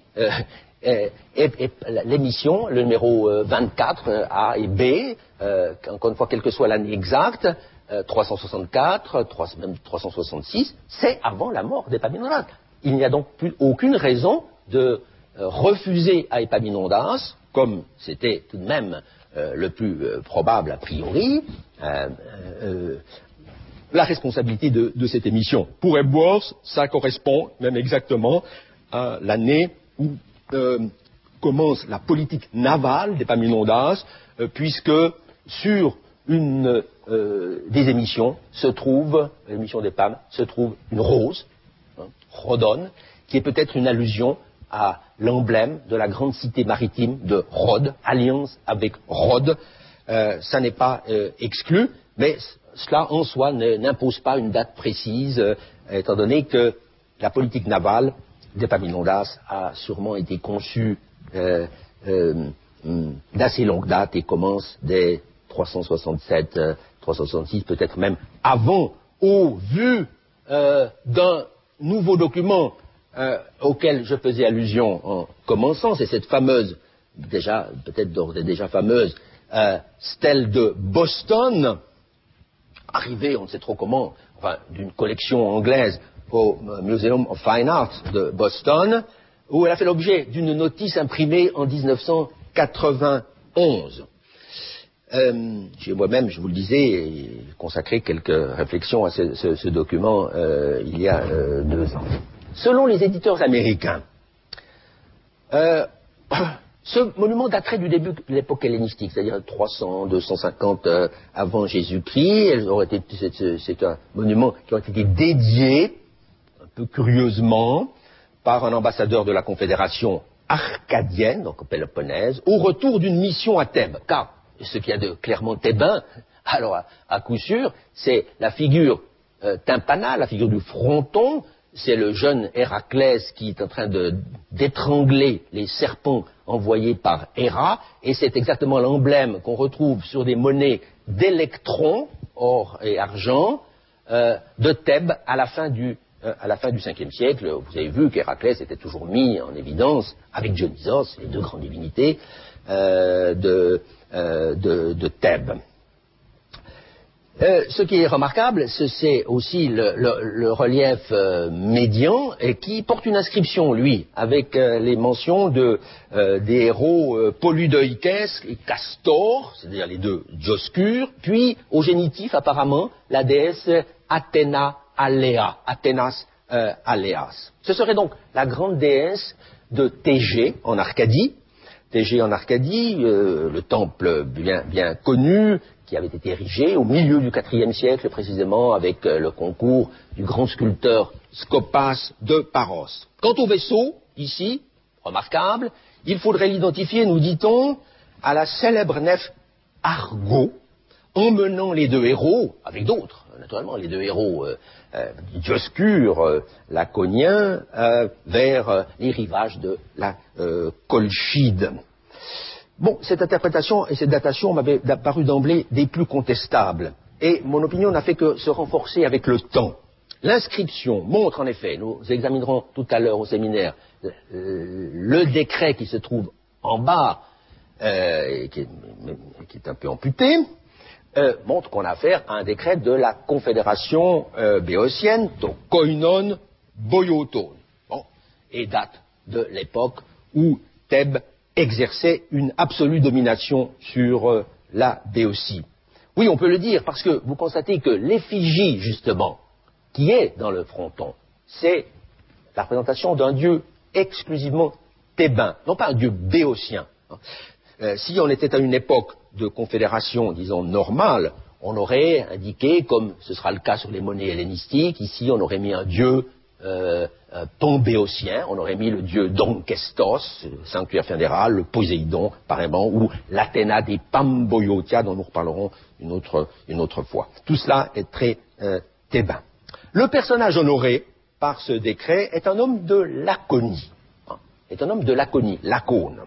L'émission, le numéro 24, A et B, encore une fois, quelle que soit l'année exacte, 364, même 366, c'est avant la mort d'Epaminondas. Il n'y a donc plus aucune raison de refuser à Epaminondas, comme c'était tout de même le plus probable a priori, la responsabilité de cette émission. Pour Epworth, ça correspond même exactement à l'année où commence la politique navale d'Epaminondas, puisque sur une des émissions l'émission d'Epam, se trouve une rose, Rhodone, qui est peut-être une allusion à l'emblème de la grande cité maritime de Rhodes, alliance avec Rhodes, ça n'est pas exclu, mais cela en soi n'impose pas une date précise, étant donné que la politique navale d'Épaminondas a sûrement été conçue d'assez longue date et commence dès 367, 366, peut-être même avant, au vu d'un nouveau document auquel je faisais allusion en commençant, c'est cette fameuse, déjà peut-être d'ores et déjà fameuse, stèle de Boston, arrivée, on ne sait trop comment, enfin, d'une collection anglaise au Museum of Fine Arts de Boston, où elle a fait l'objet d'une notice imprimée en 1991. J'ai moi-même, je vous le disais, consacré quelques réflexions à ce document il y a 2 ans. Selon les éditeurs américains, ce monument daterait du début de l'époque hellénistique, c'est-à-dire 300, 250 avant Jésus-Christ. C'est un monument qui aurait été dédié, un peu curieusement, par un ambassadeur de la Confédération arcadienne, donc Péloponnèse, au retour d'une mission à Thèbes. Car ce qu'il y a de clairement thébain, alors à coup sûr, c'est la figure tympana, la figure du fronton. C'est le jeune Héraclès qui est en train d'étrangler les serpents envoyés par Héra, et c'est exactement l'emblème qu'on retrouve sur des monnaies d'électrons, or et argent, de Thèbes à la fin du 5e siècle. Vous avez vu qu'Héraclès était toujours mis en évidence avec Dionysos, les 2 grandes divinités de Thèbes. Ce qui est remarquable, c'est aussi le relief médian et qui porte une inscription, lui, avec les mentions des héros Polydeuces et Castor, c'est-à-dire les 2 Dioscures, puis au génitif, apparemment, la déesse Athéna Alea, Athénas Aleas. Ce serait donc la grande déesse de Thégée en Arcadie. Thégée en Arcadie, le temple bien connu, qui avait été érigé au milieu du IVe siècle, précisément avec le concours du grand sculpteur Scopas de Paros. Quant au vaisseau, ici, remarquable, il faudrait l'identifier, nous dit-on, à la célèbre nef Argo, emmenant les 2 héros, avec d'autres, naturellement, les 2 héros Dioscure, laconien, vers les rivages de la Colchide. Bon, cette interprétation et cette datation m'avaient paru d'emblée des plus contestables, et mon opinion n'a fait que se renforcer avec le temps. L'inscription montre en effet, nous examinerons tout à l'heure au séminaire, le décret qui se trouve en bas, qui est un peu amputé, montre qu'on a affaire à un décret de la Confédération béotienne, donc koinon boioton, et date de l'époque où Thèbes exerçait une absolue domination sur la Béotie. Oui, on peut le dire, parce que vous constatez que l'effigie, justement, qui est dans le fronton, c'est la représentation d'un dieu exclusivement thébain, non pas un dieu béotien. Si on était à une époque de confédération, disons, normale, on aurait indiqué, comme ce sera le cas sur les monnaies hellénistiques, ici on aurait mis un dieu pan-béotien, on aurait mis le dieu Donkestos, sanctuaire fédéral, le Poséidon, apparemment, ou l'Athéna des Pamboiotia, dont nous reparlerons une autre fois. Tout cela est très thébain. Le personnage honoré par ce décret est un homme de Laconie. Lacone.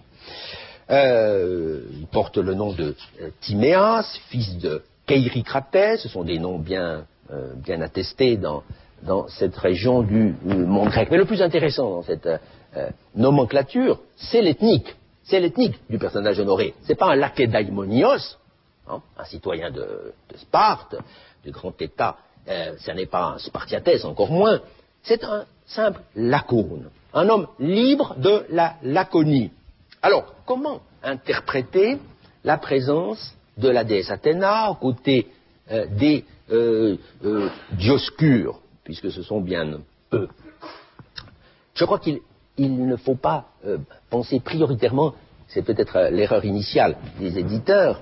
Il porte le nom de Timéas, fils de Keiricratès, ce sont des noms bien attestés dans cette région du monde grec. Mais le plus intéressant dans cette nomenclature, c'est l'ethnique. C'est l'ethnique du personnage honoré. C'est pas un Lacédaimonios, un citoyen de Sparte, du grand État. Ce n'est pas un Spartiatès, encore moins. C'est un simple Lacone, un homme libre de la Laconie. Alors, comment interpréter la présence de la déesse Athéna aux côtés des Dioscures, puisque ce sont bien eux? Je crois qu'il ne faut pas penser prioritairement, c'est peut-être l'erreur initiale des éditeurs,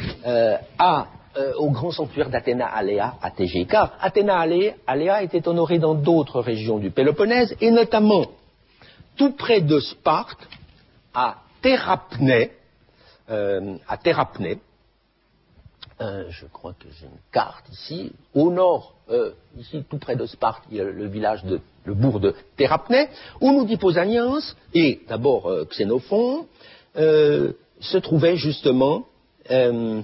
au grand sanctuaire d'Athéna Aléa à Thégée, car Athéna Aléa était honorée dans d'autres régions du Péloponnèse, et notamment tout près de Sparte, à Thérapnée, Je crois que j'ai une carte ici. Au nord, ici tout près de Sparte, il y a le bourg de Thérapnée, où nous dit Pausanias, et d'abord Xénophon, se trouvait justement un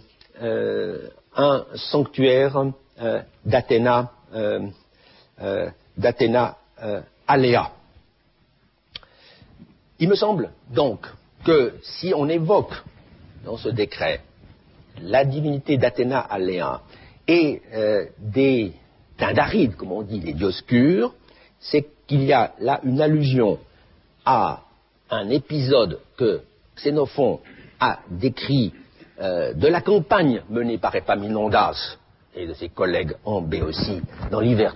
sanctuaire d'Athéna Aléa. Il me semble donc que si on évoque dans ce décret la divinité d'Athéna Aléa et des Tindarides, comme on dit, les Dioscures, c'est qu'il y a là une allusion à un épisode que Xénophon a décrit de la campagne menée par Épaminondas et de ses collègues en Béotie dans l'hiver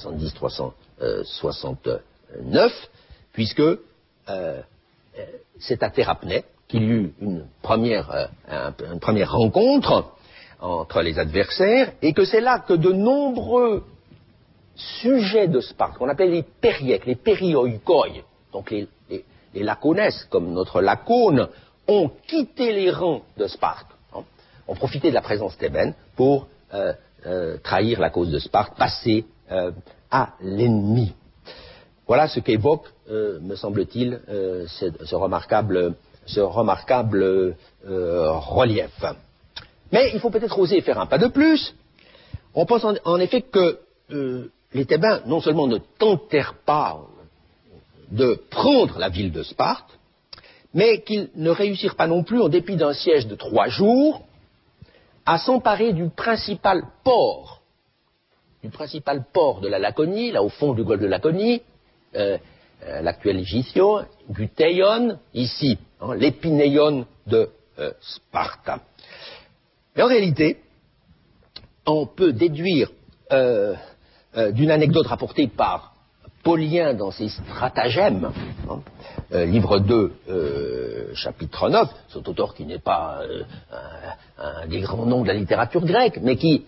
370-369, puisque c'est à Thérapnée qu'il y eut une première rencontre entre les adversaires, et que c'est là que de nombreux sujets de Sparte, qu'on appelle les périèques, les périoikoi, donc les laconesses, comme notre Lacone, ont quitté les rangs de Sparte, ont profité de la présence thébaine pour trahir la cause de Sparte, passer à l'ennemi. Voilà ce qu'évoque, me semble-t-il, ce remarquable relief. Mais il faut peut-être oser faire un pas de plus. On pense en effet que les Thébains non seulement ne tentèrent pas de prendre la ville de Sparte, mais qu'ils ne réussirent pas non plus, en dépit d'un siège de 3 jours, à s'emparer du principal port de la Laconie, là au fond du golfe de Laconie, l'actuel Githio, Gutéion, ici, l'épinéion de Sparte. Mais en réalité, on peut déduire d'une anecdote rapportée par Paulien dans ses stratagèmes, livre 2, chapitre 9, cet auteur qui n'est pas un des grands noms de la littérature grecque, mais qui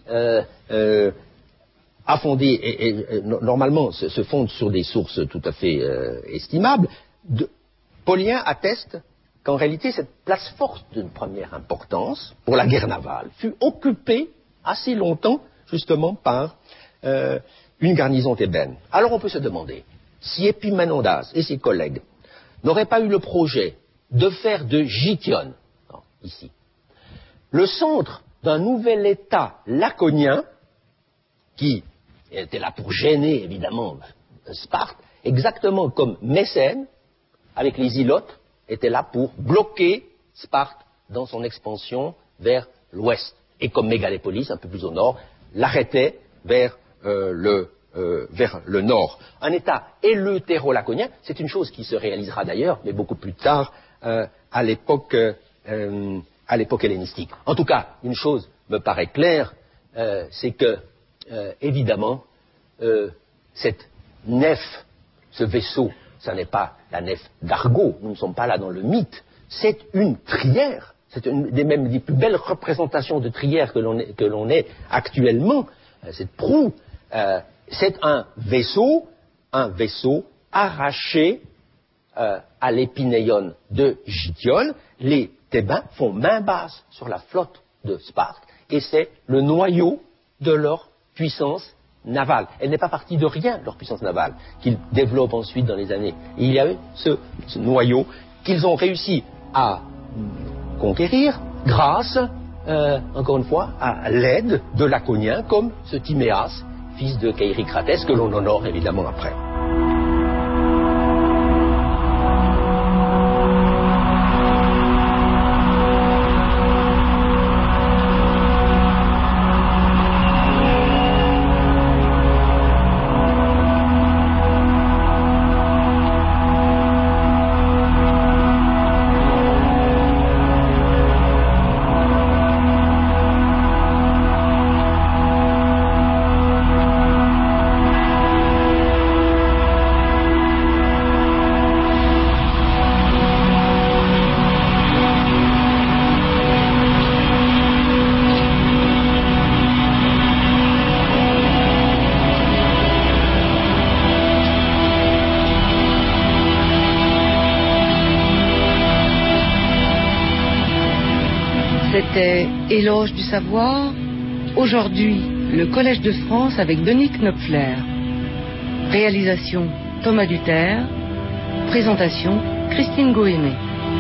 a fondé, et normalement se fonde sur des sources tout à fait estimables, Paulien atteste qu'en réalité cette place forte d'une première importance pour la guerre navale fut occupée assez longtemps justement par une garnison thébaine. Alors on peut se demander si Épaminondas et ses collègues n'auraient pas eu le projet de faire de Githyon, ici, le centre d'un nouvel État laconien qui était là pour gêner évidemment Sparte, exactement comme Mécène, avec les Ilotes, était là pour bloquer Sparte dans son expansion vers l'ouest, et comme Mégalopolis, un peu plus au nord, l'arrêtait vers le nord. Un État éleutéro-laconien, c'est une chose qui se réalisera d'ailleurs, mais beaucoup plus tard, à l'époque hellénistique. En tout cas, une chose me paraît claire, c'est que, évidemment, cette nef, ce vaisseau, ça n'est pas la nef d'Argo, nous ne sommes pas là dans le mythe, c'est une trière, c'est une des plus belles représentations de trière que l'on ait actuellement, cette proue, c'est un vaisseau arraché à l'épinéion de Githyon. Les Thébains font main basse sur la flotte de Sparte, et c'est le noyau de leur puissance navale. Elle n'est pas partie de rien, leur puissance navale, qu'ils développent ensuite dans les années. Et il y avait ce noyau qu'ils ont réussi à conquérir grâce, encore une fois, à l'aide de Laconiens comme ce Timéas, fils de Caïricratès, que l'on honore évidemment après. C'était Éloge du savoir. Aujourd'hui, le Collège de France avec Denis Knopfler. Réalisation Thomas Duterre. Présentation Christine Gohémé.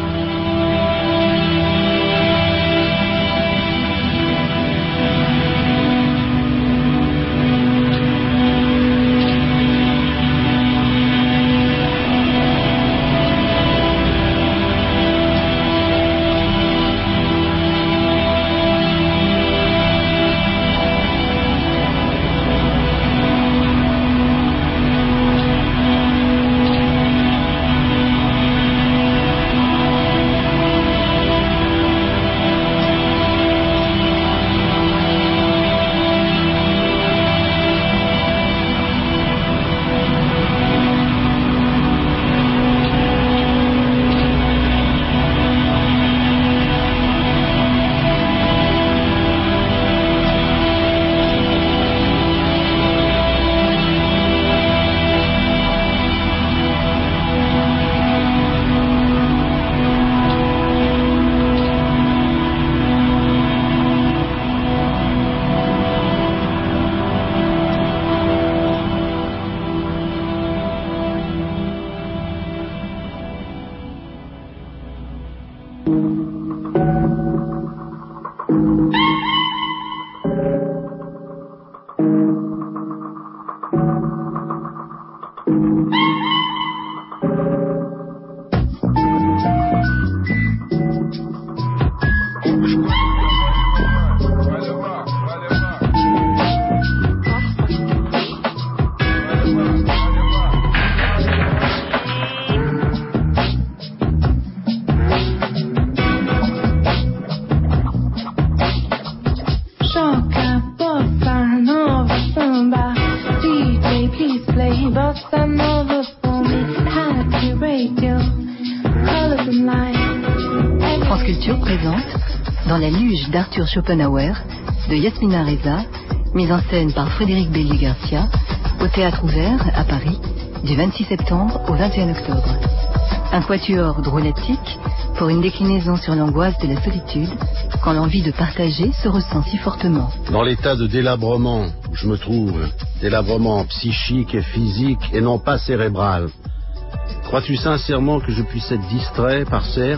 France Culture présente Dans la luge d'Arthur Schopenhauer de Yasmina Reza, mise en scène par Frédéric Bélier-Garcia, au Théâtre Ouvert à Paris, du 26 septembre au 21 octobre. Un quatuor drôlatique pour une déclinaison sur l'angoisse de la solitude quand l'envie de partager se ressent si fortement. Dans l'état de délabrement où je me trouve, délabrement psychique et physique et non pas cérébral, crois-tu sincèrement que je puisse être distrait par Serge ?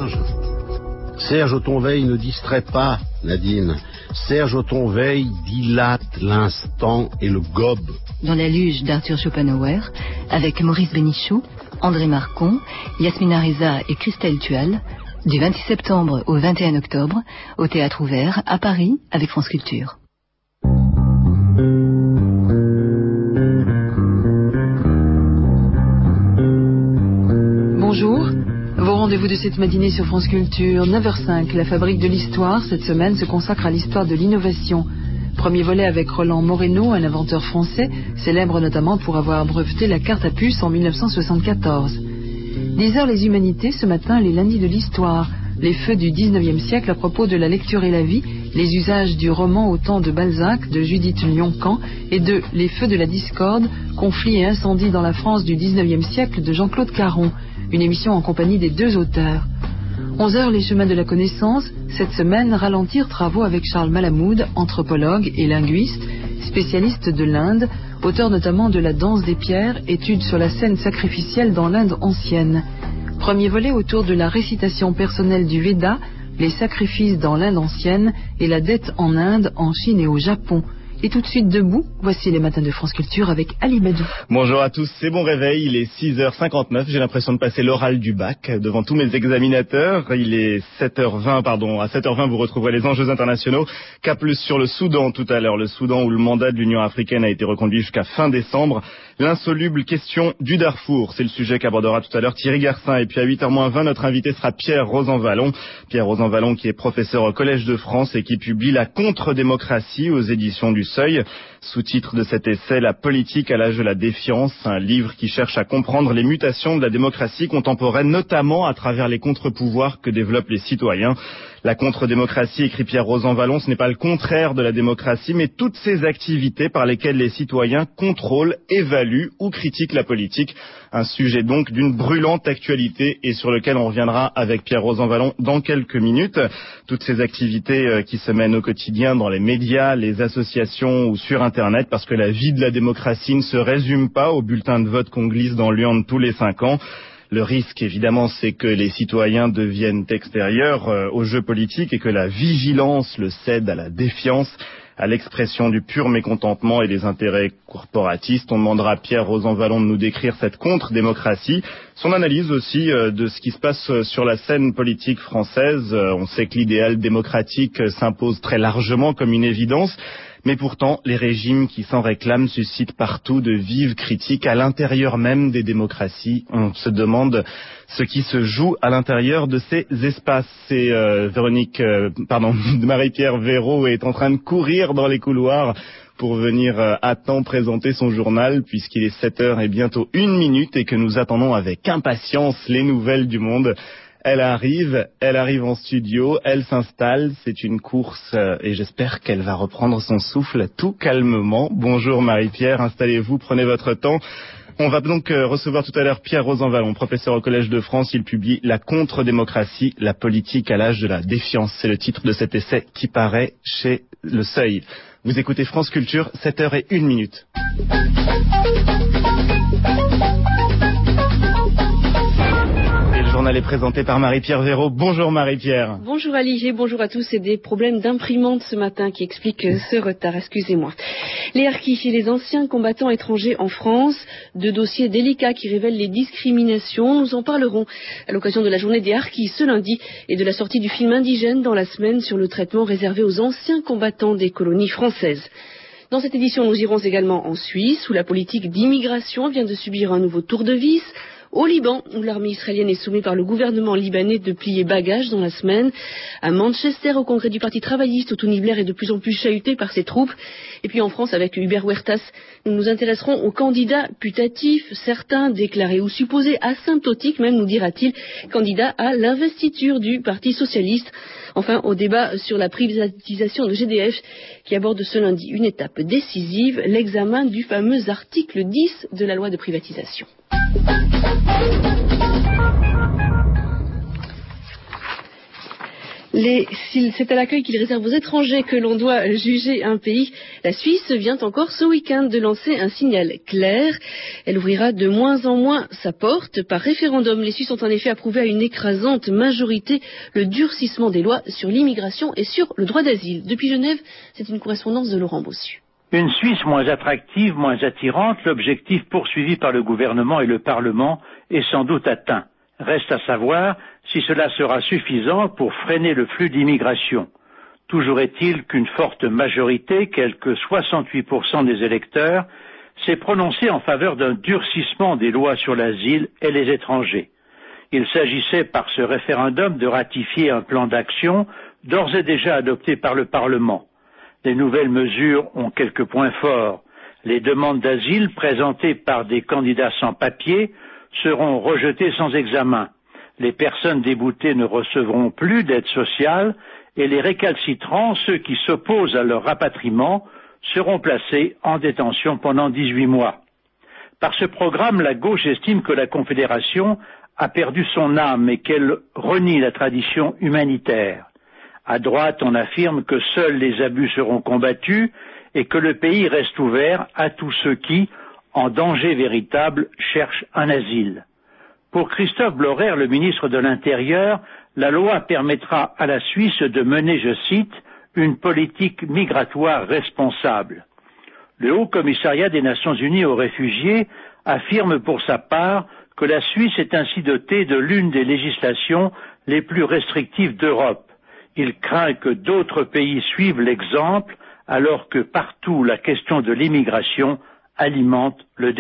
Serge Autonveille ne distrait pas, Nadine. Serge Autonveille dilate l'instant et le gobe. Dans la luge d'Arthur Schopenhauer, avec Maurice Bénichou, André Marcon, Yasmina Reza et Christelle Tual, du 26 septembre au 21 octobre, au Théâtre Ouvert à Paris avec France Culture. Bonjour, vos rendez-vous de cette matinée sur France Culture, 9h05, la fabrique de l'histoire, cette semaine se consacre à l'histoire de l'innovation. Premier volet avec Roland Moreno, un inventeur français, célèbre notamment pour avoir breveté la carte à puce en 1974. 10h les humanités, ce matin les lundis de l'histoire, les feux du 19e siècle à propos de la lecture et la vie, les usages du roman au temps de Balzac, de Judith Lioncan, et de Les feux de la discorde, conflits et incendies dans la France du 19e siècle de Jean-Claude Caron, une émission en compagnie des deux auteurs. 11h les chemins de la connaissance, cette semaine ralentir travaux avec Charles Malamud, anthropologue et linguiste, spécialiste de l'Inde, auteur notamment de La danse des pierres, étude sur la scène sacrificielle dans l'Inde ancienne. Premier volet autour de la récitation personnelle du Veda, les sacrifices dans l'Inde ancienne et la dette en Inde, en Chine et au Japon. Et tout de suite debout, voici les matins de France Culture avec Ali Badou. Bonjour à tous, c'est bon réveil, il est 6h59, j'ai l'impression de passer l'oral du bac devant tous mes examinateurs. Il est 7h20, à 7h20 vous retrouverez les enjeux internationaux. Cap plus sur le Soudan tout à l'heure, le Soudan où le mandat de l'Union africaine a été reconduit jusqu'à fin décembre. L'insoluble question du Darfour, c'est le sujet qu'abordera tout à l'heure Thierry Garcin. Et puis à 8h-20, notre invité sera Pierre Rosanvallon. Pierre Rosanvallon qui est professeur au Collège de France et qui publie La contre-démocratie aux éditions du Seuil. Sous-titre de cet essai, La politique à l'âge de la défiance, un livre qui cherche à comprendre les mutations de la démocratie contemporaine, notamment à travers les contre-pouvoirs que développent les citoyens. La contre-démocratie, écrit Pierre Rosanvallon, ce n'est pas le contraire de la démocratie, mais toutes ces activités par lesquelles les citoyens contrôlent, évaluent ou critiquent la politique. Un sujet donc d'une brûlante actualité et sur lequel on reviendra avec Pierre Rosanvallon dans quelques minutes. Toutes ces activités qui se mènent au quotidien dans les médias, les associations ou sur Internet, parce que la vie de la démocratie ne se résume pas au bulletin de vote qu'on glisse dans l'urne tous les 5 ans. Le risque, évidemment, c'est que les citoyens deviennent extérieurs au jeu politique et que la vigilance le cède à la défiance, à l'expression du pur mécontentement et des intérêts corporatistes. On demandera à Pierre Rosanvallon de nous décrire cette contre-démocratie, son analyse aussi de ce qui se passe sur la scène politique française. On sait que l'idéal démocratique s'impose très largement comme une évidence. Mais pourtant, les régimes qui s'en réclament suscitent partout de vives critiques à l'intérieur même des démocraties. On se demande ce qui se joue à l'intérieur de ces espaces. C'est Marie-Pierre Véraud est en train de courir dans les couloirs pour venir à temps présenter son journal, puisqu'il est 7h et bientôt 1 minute et que nous attendons avec impatience les nouvelles du monde. Elle arrive en studio, elle s'installe, c'est une course et j'espère qu'elle va reprendre son souffle tout calmement. Bonjour Marie-Pierre, installez-vous, prenez votre temps. On va donc recevoir tout à l'heure Pierre Rosanvallon, professeur au Collège de France. Il publie La contre-démocratie, la politique à l'âge de la défiance. C'est le titre de cet essai qui paraît chez Le Seuil. Vous écoutez France Culture, 7h01. Le journal est présenté par Marie-Pierre Véraud. Bonjour Marie-Pierre. Bonjour Ali, et bonjour à tous. C'est des problèmes d'imprimante ce matin qui expliquent ce retard, excusez-moi. Les harkis et les anciens combattants étrangers en France, 2 dossiers délicats qui révèlent les discriminations. Nous en parlerons à l'occasion de la journée des harkis ce lundi et de la sortie du film Indigène dans la semaine sur le traitement réservé aux anciens combattants des colonies françaises. Dans cette édition, nous irons également en Suisse où la politique d'immigration vient de subir un nouveau tour de vis. Au Liban, où l'armée israélienne est soumise par le gouvernement libanais de plier bagages dans la semaine. À Manchester, au congrès du Parti travailliste, où Tony Blair est de plus en plus chahuté par ses troupes. Et puis en France, avec Hubert Huertas, nous nous intéresserons aux candidats putatifs, certains déclarés ou supposés asymptotiques, même nous dira-t-il, candidats à l'investiture du Parti socialiste. Enfin, au débat sur la privatisation de GDF, qui aborde ce lundi une étape décisive, l'examen du fameux article 10 de la loi de privatisation. C'est à l'accueil qu'il réserve aux étrangers que l'on doit juger un pays. La Suisse vient encore ce week-end de lancer un signal clair. Elle ouvrira de moins en moins sa porte. Par référendum, les Suisses ont en effet approuvé à une écrasante majorité le durcissement des lois sur l'immigration et sur le droit d'asile. Depuis Genève, c'est une correspondance de Laurent Bossu. Une Suisse moins attractive, moins attirante, l'objectif poursuivi par le gouvernement et le Parlement est sans doute atteint. Reste à savoir si cela sera suffisant pour freiner le flux d'immigration. Toujours est-il qu'une forte majorité, quelque 68% des électeurs, s'est prononcée en faveur d'un durcissement des lois sur l'asile et les étrangers. Il s'agissait par ce référendum de ratifier un plan d'action d'ores et déjà adopté par le Parlement. Les nouvelles mesures ont quelques points forts. Les demandes d'asile présentées par des candidats sans papier seront rejetées sans examen. Les personnes déboutées ne recevront plus d'aide sociale et les récalcitrants, ceux qui s'opposent à leur rapatriement, seront placés en détention pendant 18 mois. Par ce programme, la gauche estime que la Confédération a perdu son âme et qu'elle renie la tradition humanitaire. À droite, on affirme que seuls les abus seront combattus et que le pays reste ouvert à tous ceux qui, en danger véritable, cherchent un asile. Pour Christophe Blorer, le ministre de l'Intérieur, la loi permettra à la Suisse de mener, je cite, une politique migratoire responsable. Le Haut Commissariat des Nations Unies aux réfugiés affirme pour sa part que la Suisse est ainsi dotée de l'une des législations les plus restrictives d'Europe. Il craint que d'autres pays suivent l'exemple, alors que partout la question de l'immigration alimente le